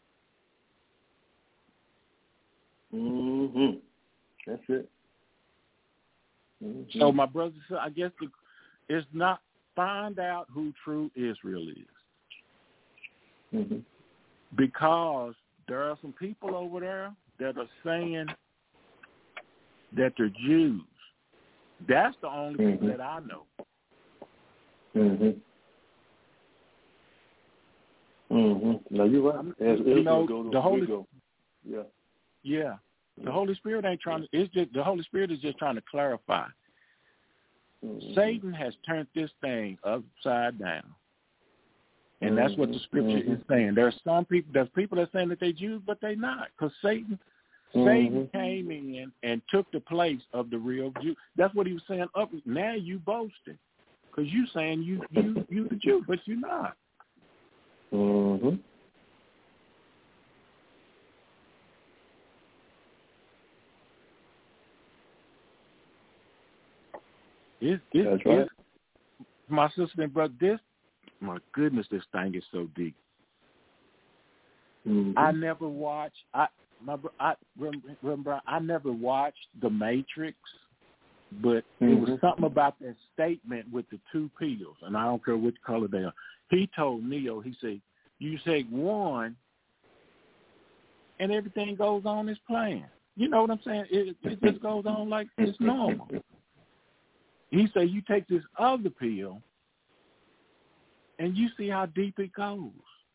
That's it. So, my brothers and sisters, I guess it's not find out who true Israel is. Because there are some people over there that are saying that they're Jews. That's the only people that I know. No, you're right. The Holy Spirit ain't trying to. It's just the Holy Spirit is just trying to clarify. Satan has turned this thing upside down, and that's what the Scripture is saying. There's people that are saying that they're Jews, but they're not, because Satan came in and took the place of the real Jew. That's what he was saying. Now you boasting, because you saying you the Jew, but you're not. That's right. My sister and brother, my goodness, this thing is so deep. I never watched. I never watched The Matrix, but it was something about that statement with the two pills, and I don't care which color they are. He told Neo, he said, "You take one, and everything goes on as planned." You know what I'm saying? It just goes on like it's normal. He said, "You take this other pill, and you see how deep it goes."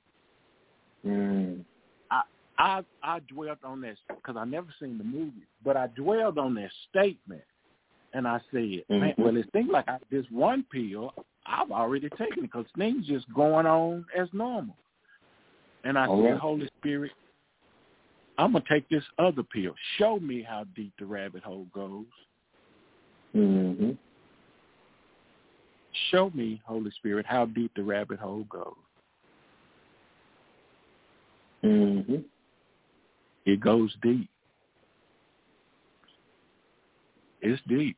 I dwelt on this because I never seen the movie, but I dwelled on that statement, and I said, "Man, well, it seems like this one pill I've already taken it, because things just going on as normal." And I said, "Holy Spirit, I'm gonna take this other pill. Show me how deep the rabbit hole goes." Show me, Holy Spirit, how deep the rabbit hole goes. Mm-hmm. It goes deep. It's deep.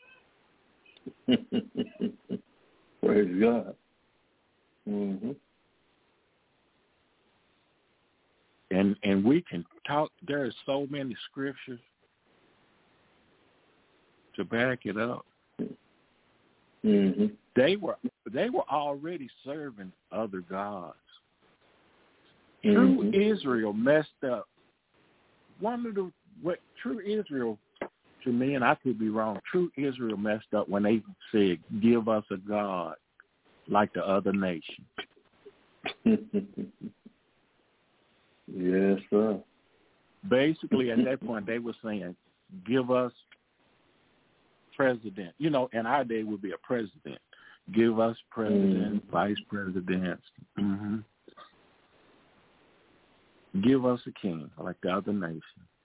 Praise God. Mm-hmm. And we can talk. There are so many scriptures to back it up. Mm-hmm. They were already serving other gods. Mm-hmm. True Israel messed up. True Israel, to me, and I could be wrong, true Israel messed up when they said, give us a God like the other nations. Yes, sir. Basically, at that point, they were saying, give us president. You know, in our day would be a president. Give us president, vice presidents. Mm-hmm. Give us a king like the other nations.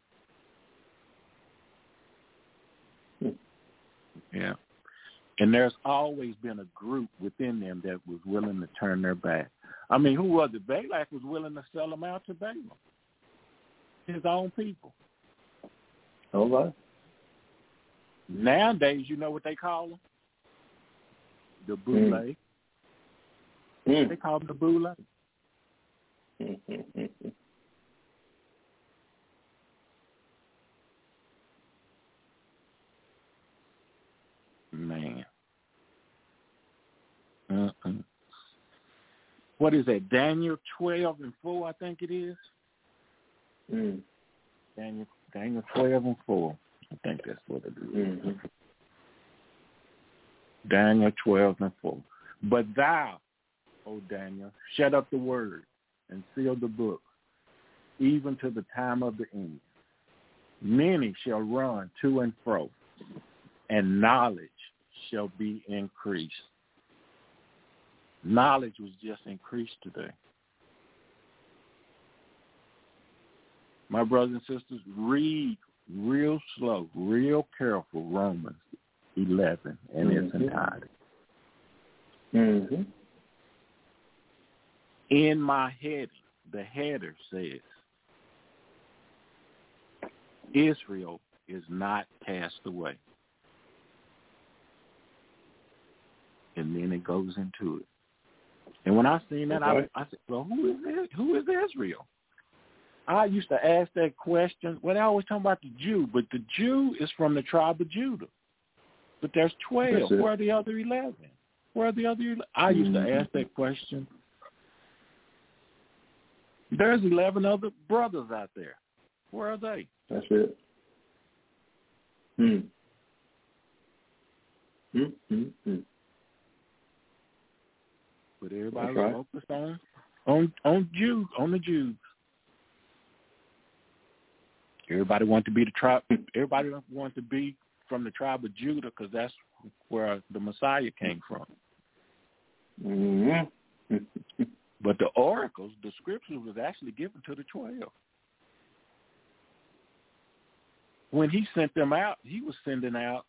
Yeah. And there's always been a group within them that was willing to turn their back. I mean, who was it? Balak was willing to sell them out to Balaam, his own people. All right. Nowadays, you know what they call them? The boule. They call them the boule. Man. What is that? Daniel 12:4, I think it is. Daniel 12:4. I think that's what it is. Mm-hmm. Daniel 12:4. But thou, O Daniel, shut up the word and seal the book, even to the time of the end. Many shall run to and fro, and knowledge shall be increased. Knowledge was just increased today. My brothers and sisters, read real slow, real careful Romans 11 in its entirety. Mm-hmm. In my heading, the header says, Israel is not cast away. And then it goes into it. And when I seen that, I said, well, who is Israel? I used to ask that question. Well, they always talk about the Jew, but the Jew is from the tribe of Judah. But there's 12. Where are the other 11? Where are the other 11? I used to ask that question. There's 11 other brothers out there. Where are they? That's it. But everybody was focused on the Jews. Everybody wanted to be the tribe. Everybody wanted to be from the tribe of Judah because that's where the Messiah came from. Mm-hmm. But the oracles, the scriptures, was actually given to the 12. When he sent them out, he was sending out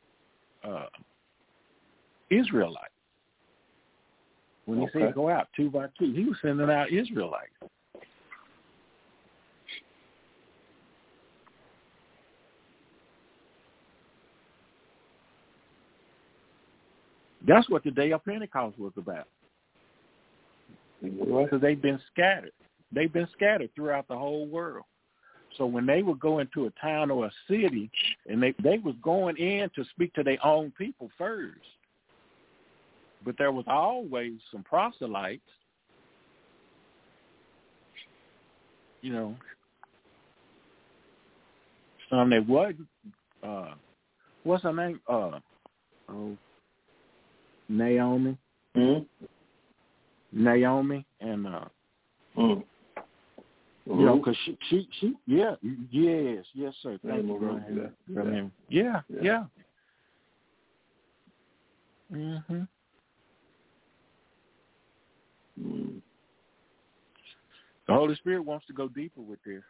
Israelites. When he said go out 2 by 2, he was sending out Israelites. That's what the day of Pentecost was about. Because they've been scattered. They've been scattered throughout the whole world. So when they would go into a town or a city, and they was going in to speak to their own people first. But there was always some proselytes, you know, some that wasn't, what's her name? Naomi. Mm-hmm. Naomi and, you know, because she, yes, sir. Thank you, brother. Yeah. Mm-hmm. The Holy Spirit wants to go deeper with this.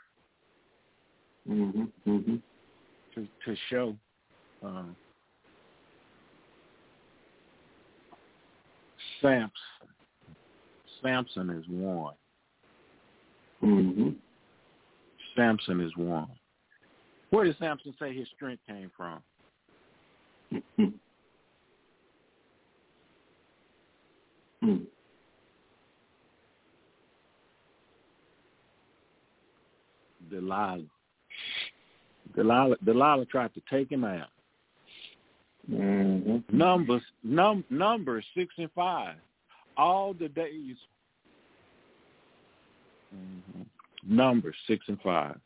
To show Samson is one. Mm-hmm. Samson is one. Where did Samson say his strength came from? Delilah tried to take him out. Mm-hmm. Numbers 6 and 5. All the days. Mm-hmm. Numbers 6 and 5.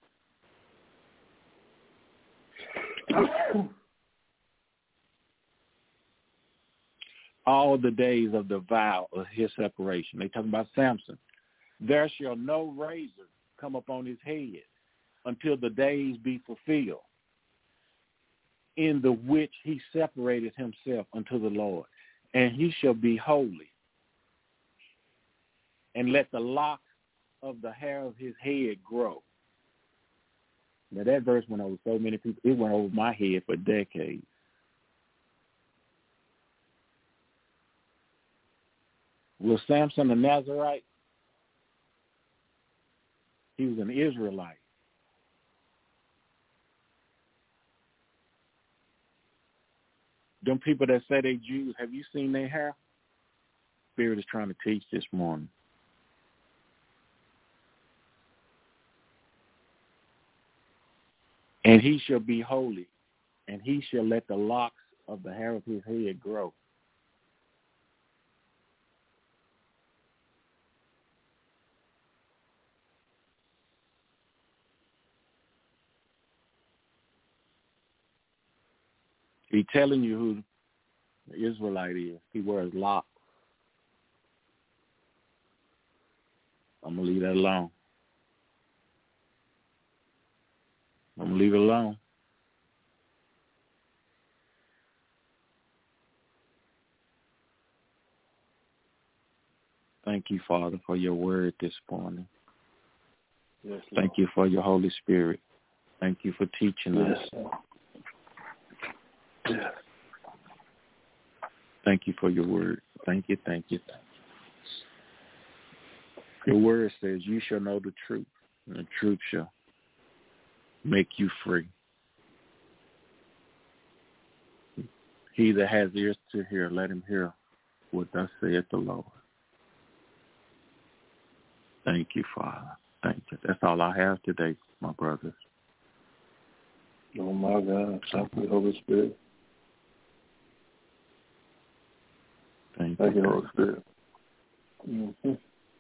All the days of the vow of his separation. They talking about Samson. There shall no razor come upon his head until the days be fulfilled, in the which he separated himself unto the Lord, and he shall be holy. And let the locks of the hair of his head grow. Now that verse went over so many people. It went over my head for decades. Was Samson a Nazarite? He was an Israelite. Them people that say they Jews, have you seen their hair? Spirit is trying to teach this morning. And he shall be holy, and he shall let the locks of the hair of his head grow. He's telling you who the Israelite is. He wears locks. I'm going to leave that alone. I'm going to leave it alone. Thank you, Father, for your word this morning. Yes, thank you for your Holy Spirit. Thank you for teaching us. Yes. Thank you for your word. Thank you, thank you, thank you. Your word says you shall know the truth, and the truth shall make you free. He that has ears to hear, let him hear what thus saith the Lord. Thank you, Father. Thank you. That's all I have today, my brothers. Oh, my God. Thank you, Holy Spirit. Thank you, Holy Spirit. Mm-hmm.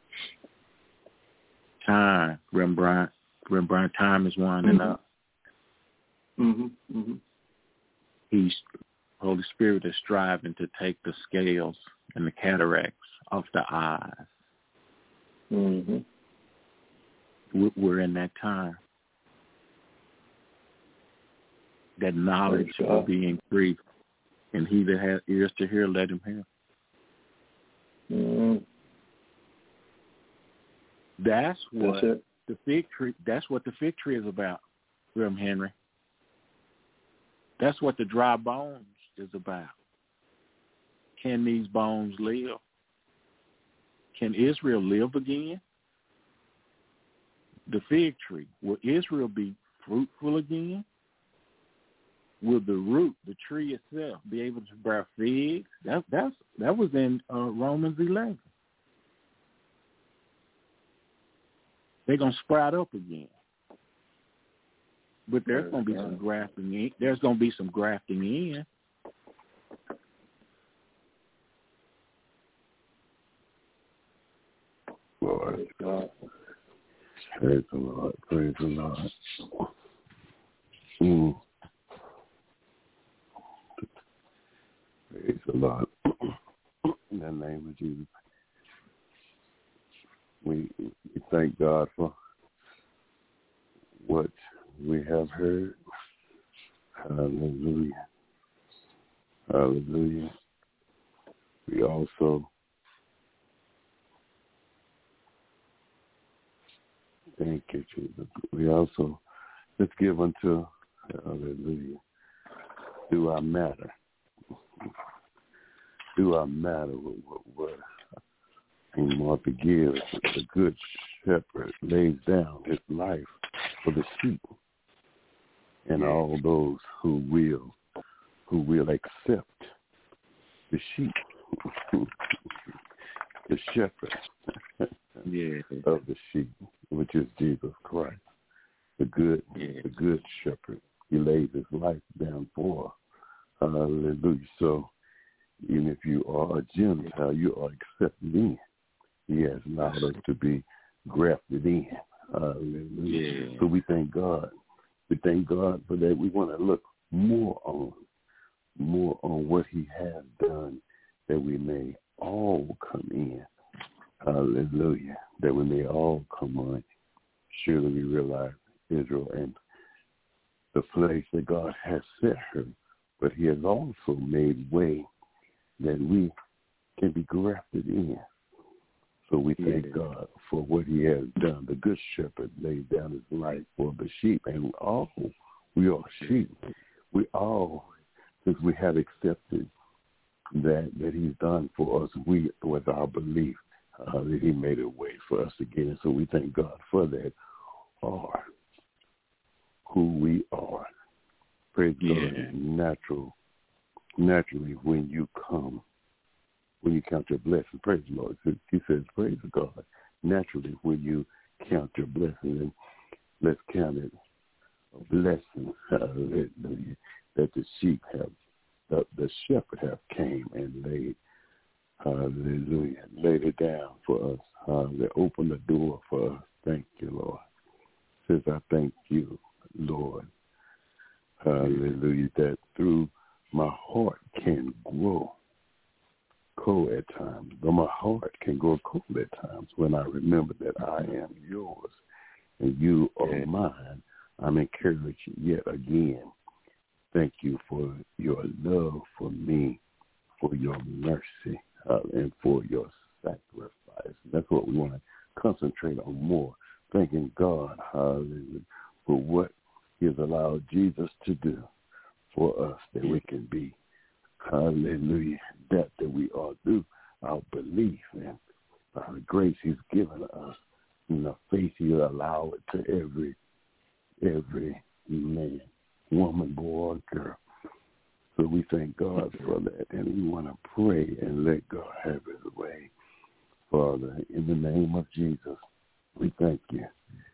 Time, Rembrandt, time is winding up. Mm-hmm. Mm-hmm. Holy Spirit is striving to take the scales and the cataracts off the eyes. Mm-hmm. We're in that time. That knowledge will be increased. And he that has ears to hear, let him hear. Mm-hmm. That's the fig tree. That's what the fig tree is about, Reverend Henry. That's what the dry bones is about. Can these bones live? Can Israel live again? The fig tree. Will Israel be fruitful again? Will the root, the tree itself, be able to bear figs? That was in Romans 11. They're going to sprout up again. But there's going to be some grafting in. There's going to be some grafting in. Lord God. Praise the Lord. Praise the Lord. Praise the Lord. In the name of Jesus. We thank God for what we have heard. Hallelujah. Hallelujah. We also thank you, Jesus. We also let's give unto, hallelujah, do our matter. do our matter what King Martha gives. The good shepherd lays down his life for the sheep, and all those who will accept the sheep, the shepherd of the sheep, which is Jesus Christ, the good shepherd. He lays his life down for. Hallelujah. So even if you are a Gentile, you are accepted in. He has allowed us to be grafted in. Hallelujah. So we thank God. We thank God for that. We want to look more on what he has done, that we may all come in. Hallelujah. That we may all come on. Surely we realize Israel and the place that God has set her, but he has also made way that we can be grafted in. So we thank God for what he has done. The good shepherd laid down his life for the sheep, and we are sheep. We all, since we have accepted that he's done for us, we, with our belief, that he made a way for us again. So we thank God for that, are who we are. Praise God. Naturally, when you count your blessing, praise the Lord. He says, praise God. Naturally, when you count your blessing, and let's count it a blessing, hallelujah, that the sheep have, the shepherd have came and laid, hallelujah, laid it down for us. They opened the door for us. Thank you, Lord. Says, I thank you, Lord. Hallelujah, that through my heart can grow cold at times, though my heart can grow cold at times when I remember that I am yours and you are mine. I'm encouraged yet again. Thank you for your love for me, for your mercy, and for your sacrifice. That's what we want to concentrate on more. Thanking God, hallelujah, for what he has allowed Jesus to do for us, that we can be, hallelujah, that we are through our belief and the grace he's given us, and the faith he'll allow it to every man, woman, boy, or girl. So we thank God for that, and we want to pray and let God have his way. Father, in the name of Jesus, we thank you,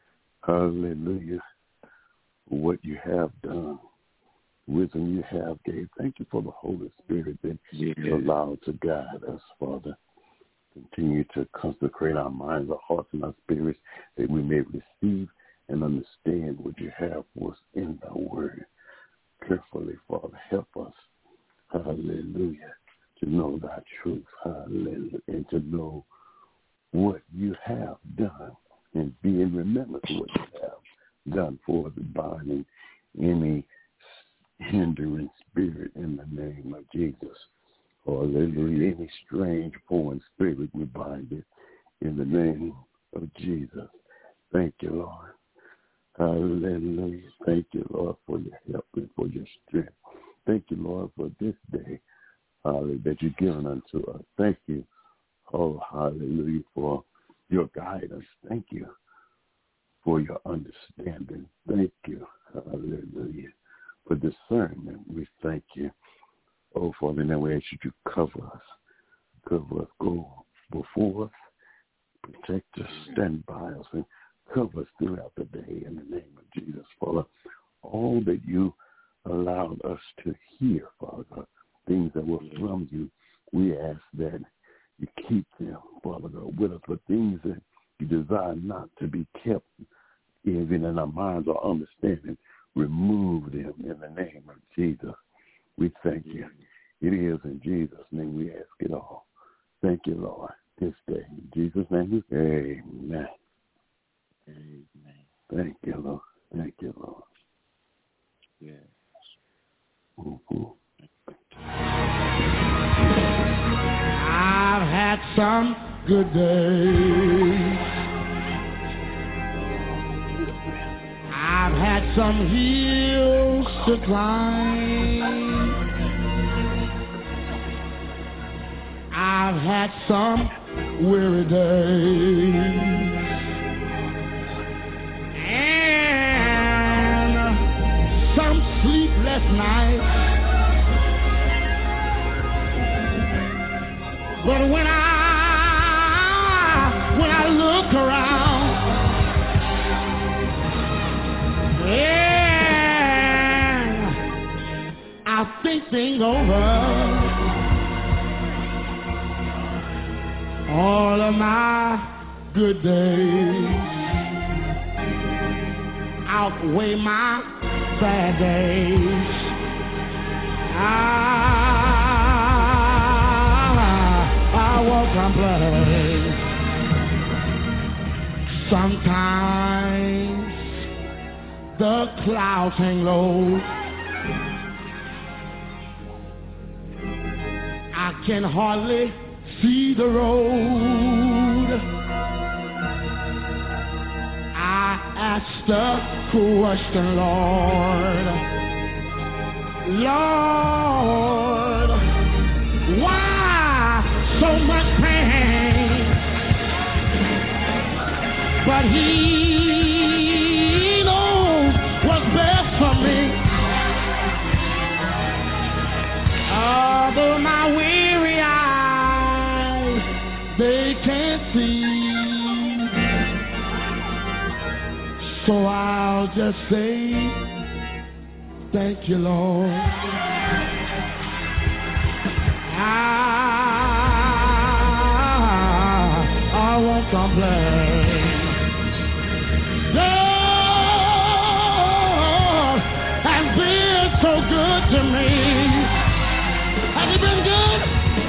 hallelujah, for what you have done, wisdom you have gave. Thank you for the Holy Spirit that you allowed to guide us, Father. Continue to consecrate our minds, our hearts, and our spirits, that we may receive and understand what you have for us in the word. Carefully, Father, help us, hallelujah, to know thy truth, hallelujah, and to know what you have done, and be in remembrance of what you have done for us, binding any hindering spirit in the name of Jesus. Hallelujah. Any strange foreign spirit, we bind it in the name of Jesus. Thank you, Lord. Hallelujah. Thank you, Lord, for your help and for your strength. Thank you, Lord, for this day, hallelujah, that you've given unto us. Thank you, oh, hallelujah, for your guidance. Thank you for your understanding. Thank you, hallelujah, for discernment. We thank you. Oh, Father, in that way, should you cover us, go before us, protect us, stand by us, and cover us throughout the day in the name of Jesus, Father. All that you allowed us to hear, Father, things that were from you, we ask that you keep them, Father God, with us, but things that you desire not to be kept even in our minds or understanding, remove them in the name of Jesus. We thank you. It is in Jesus' name we ask it all. Thank you, Lord, this day. In Jesus' name, amen. Amen. Thank you, Lord. Thank you, Lord. Yes. Mm-hmm. I've had some good days. I've had some hills to climb. I've had some weary days and some sleepless nights, but when I look around, and I think things over, all of my good days outweigh my bad days. I won't complain. Sometimes the clouds hang low. I can hardly see the road. I asked the question, Lord, why so much pain? But He knows what's best for me. Although my weary eyes, they can't see, so I'll just say, thank you, Lord. I won't complain. God has been so good to me. Has He been good?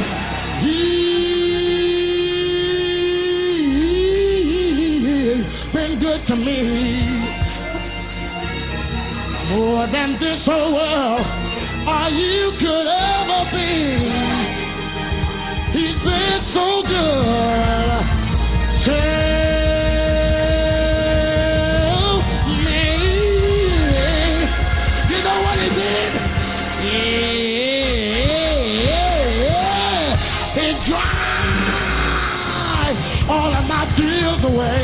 He's been good to me. More than this whole world or you could ever be. He's been so good to me. You know what He did? Yeah. He dried all of my tears away.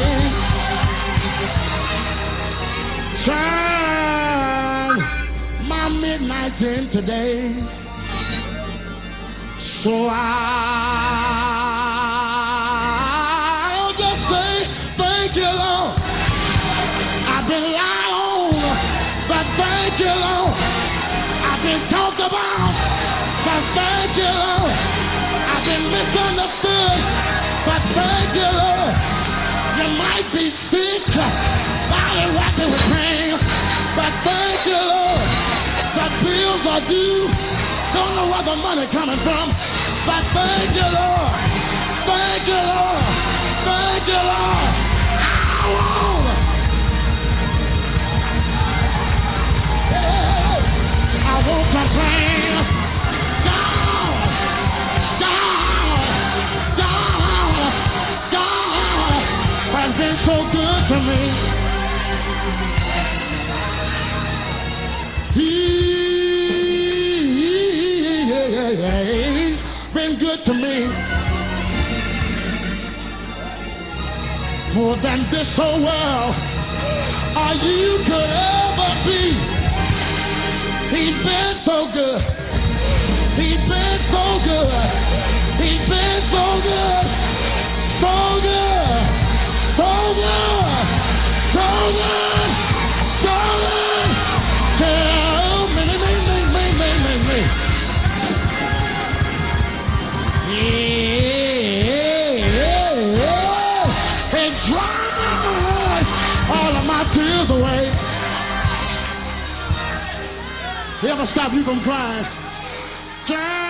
Midnight in today, so I'll just say thank you, Lord. I've been lied on, but thank you, Lord. I've been talked about, but thank you, Lord. I've been misunderstood, but thank you, Lord. You might be sick, body racking with pain, but thank you, Lord. The bills are due, don't know where the money coming from, but thank you, Lord. Thank you, Lord. Thank you, Lord. I won't complain. God has been so good to me. He's been good to me. More than this whole world or you could ever be. He's been so good. He's been so good. He's been so good. So good. So good. So good. So good. Tell me. Yeah. It dried all of my tears away. You ever stop you from crying?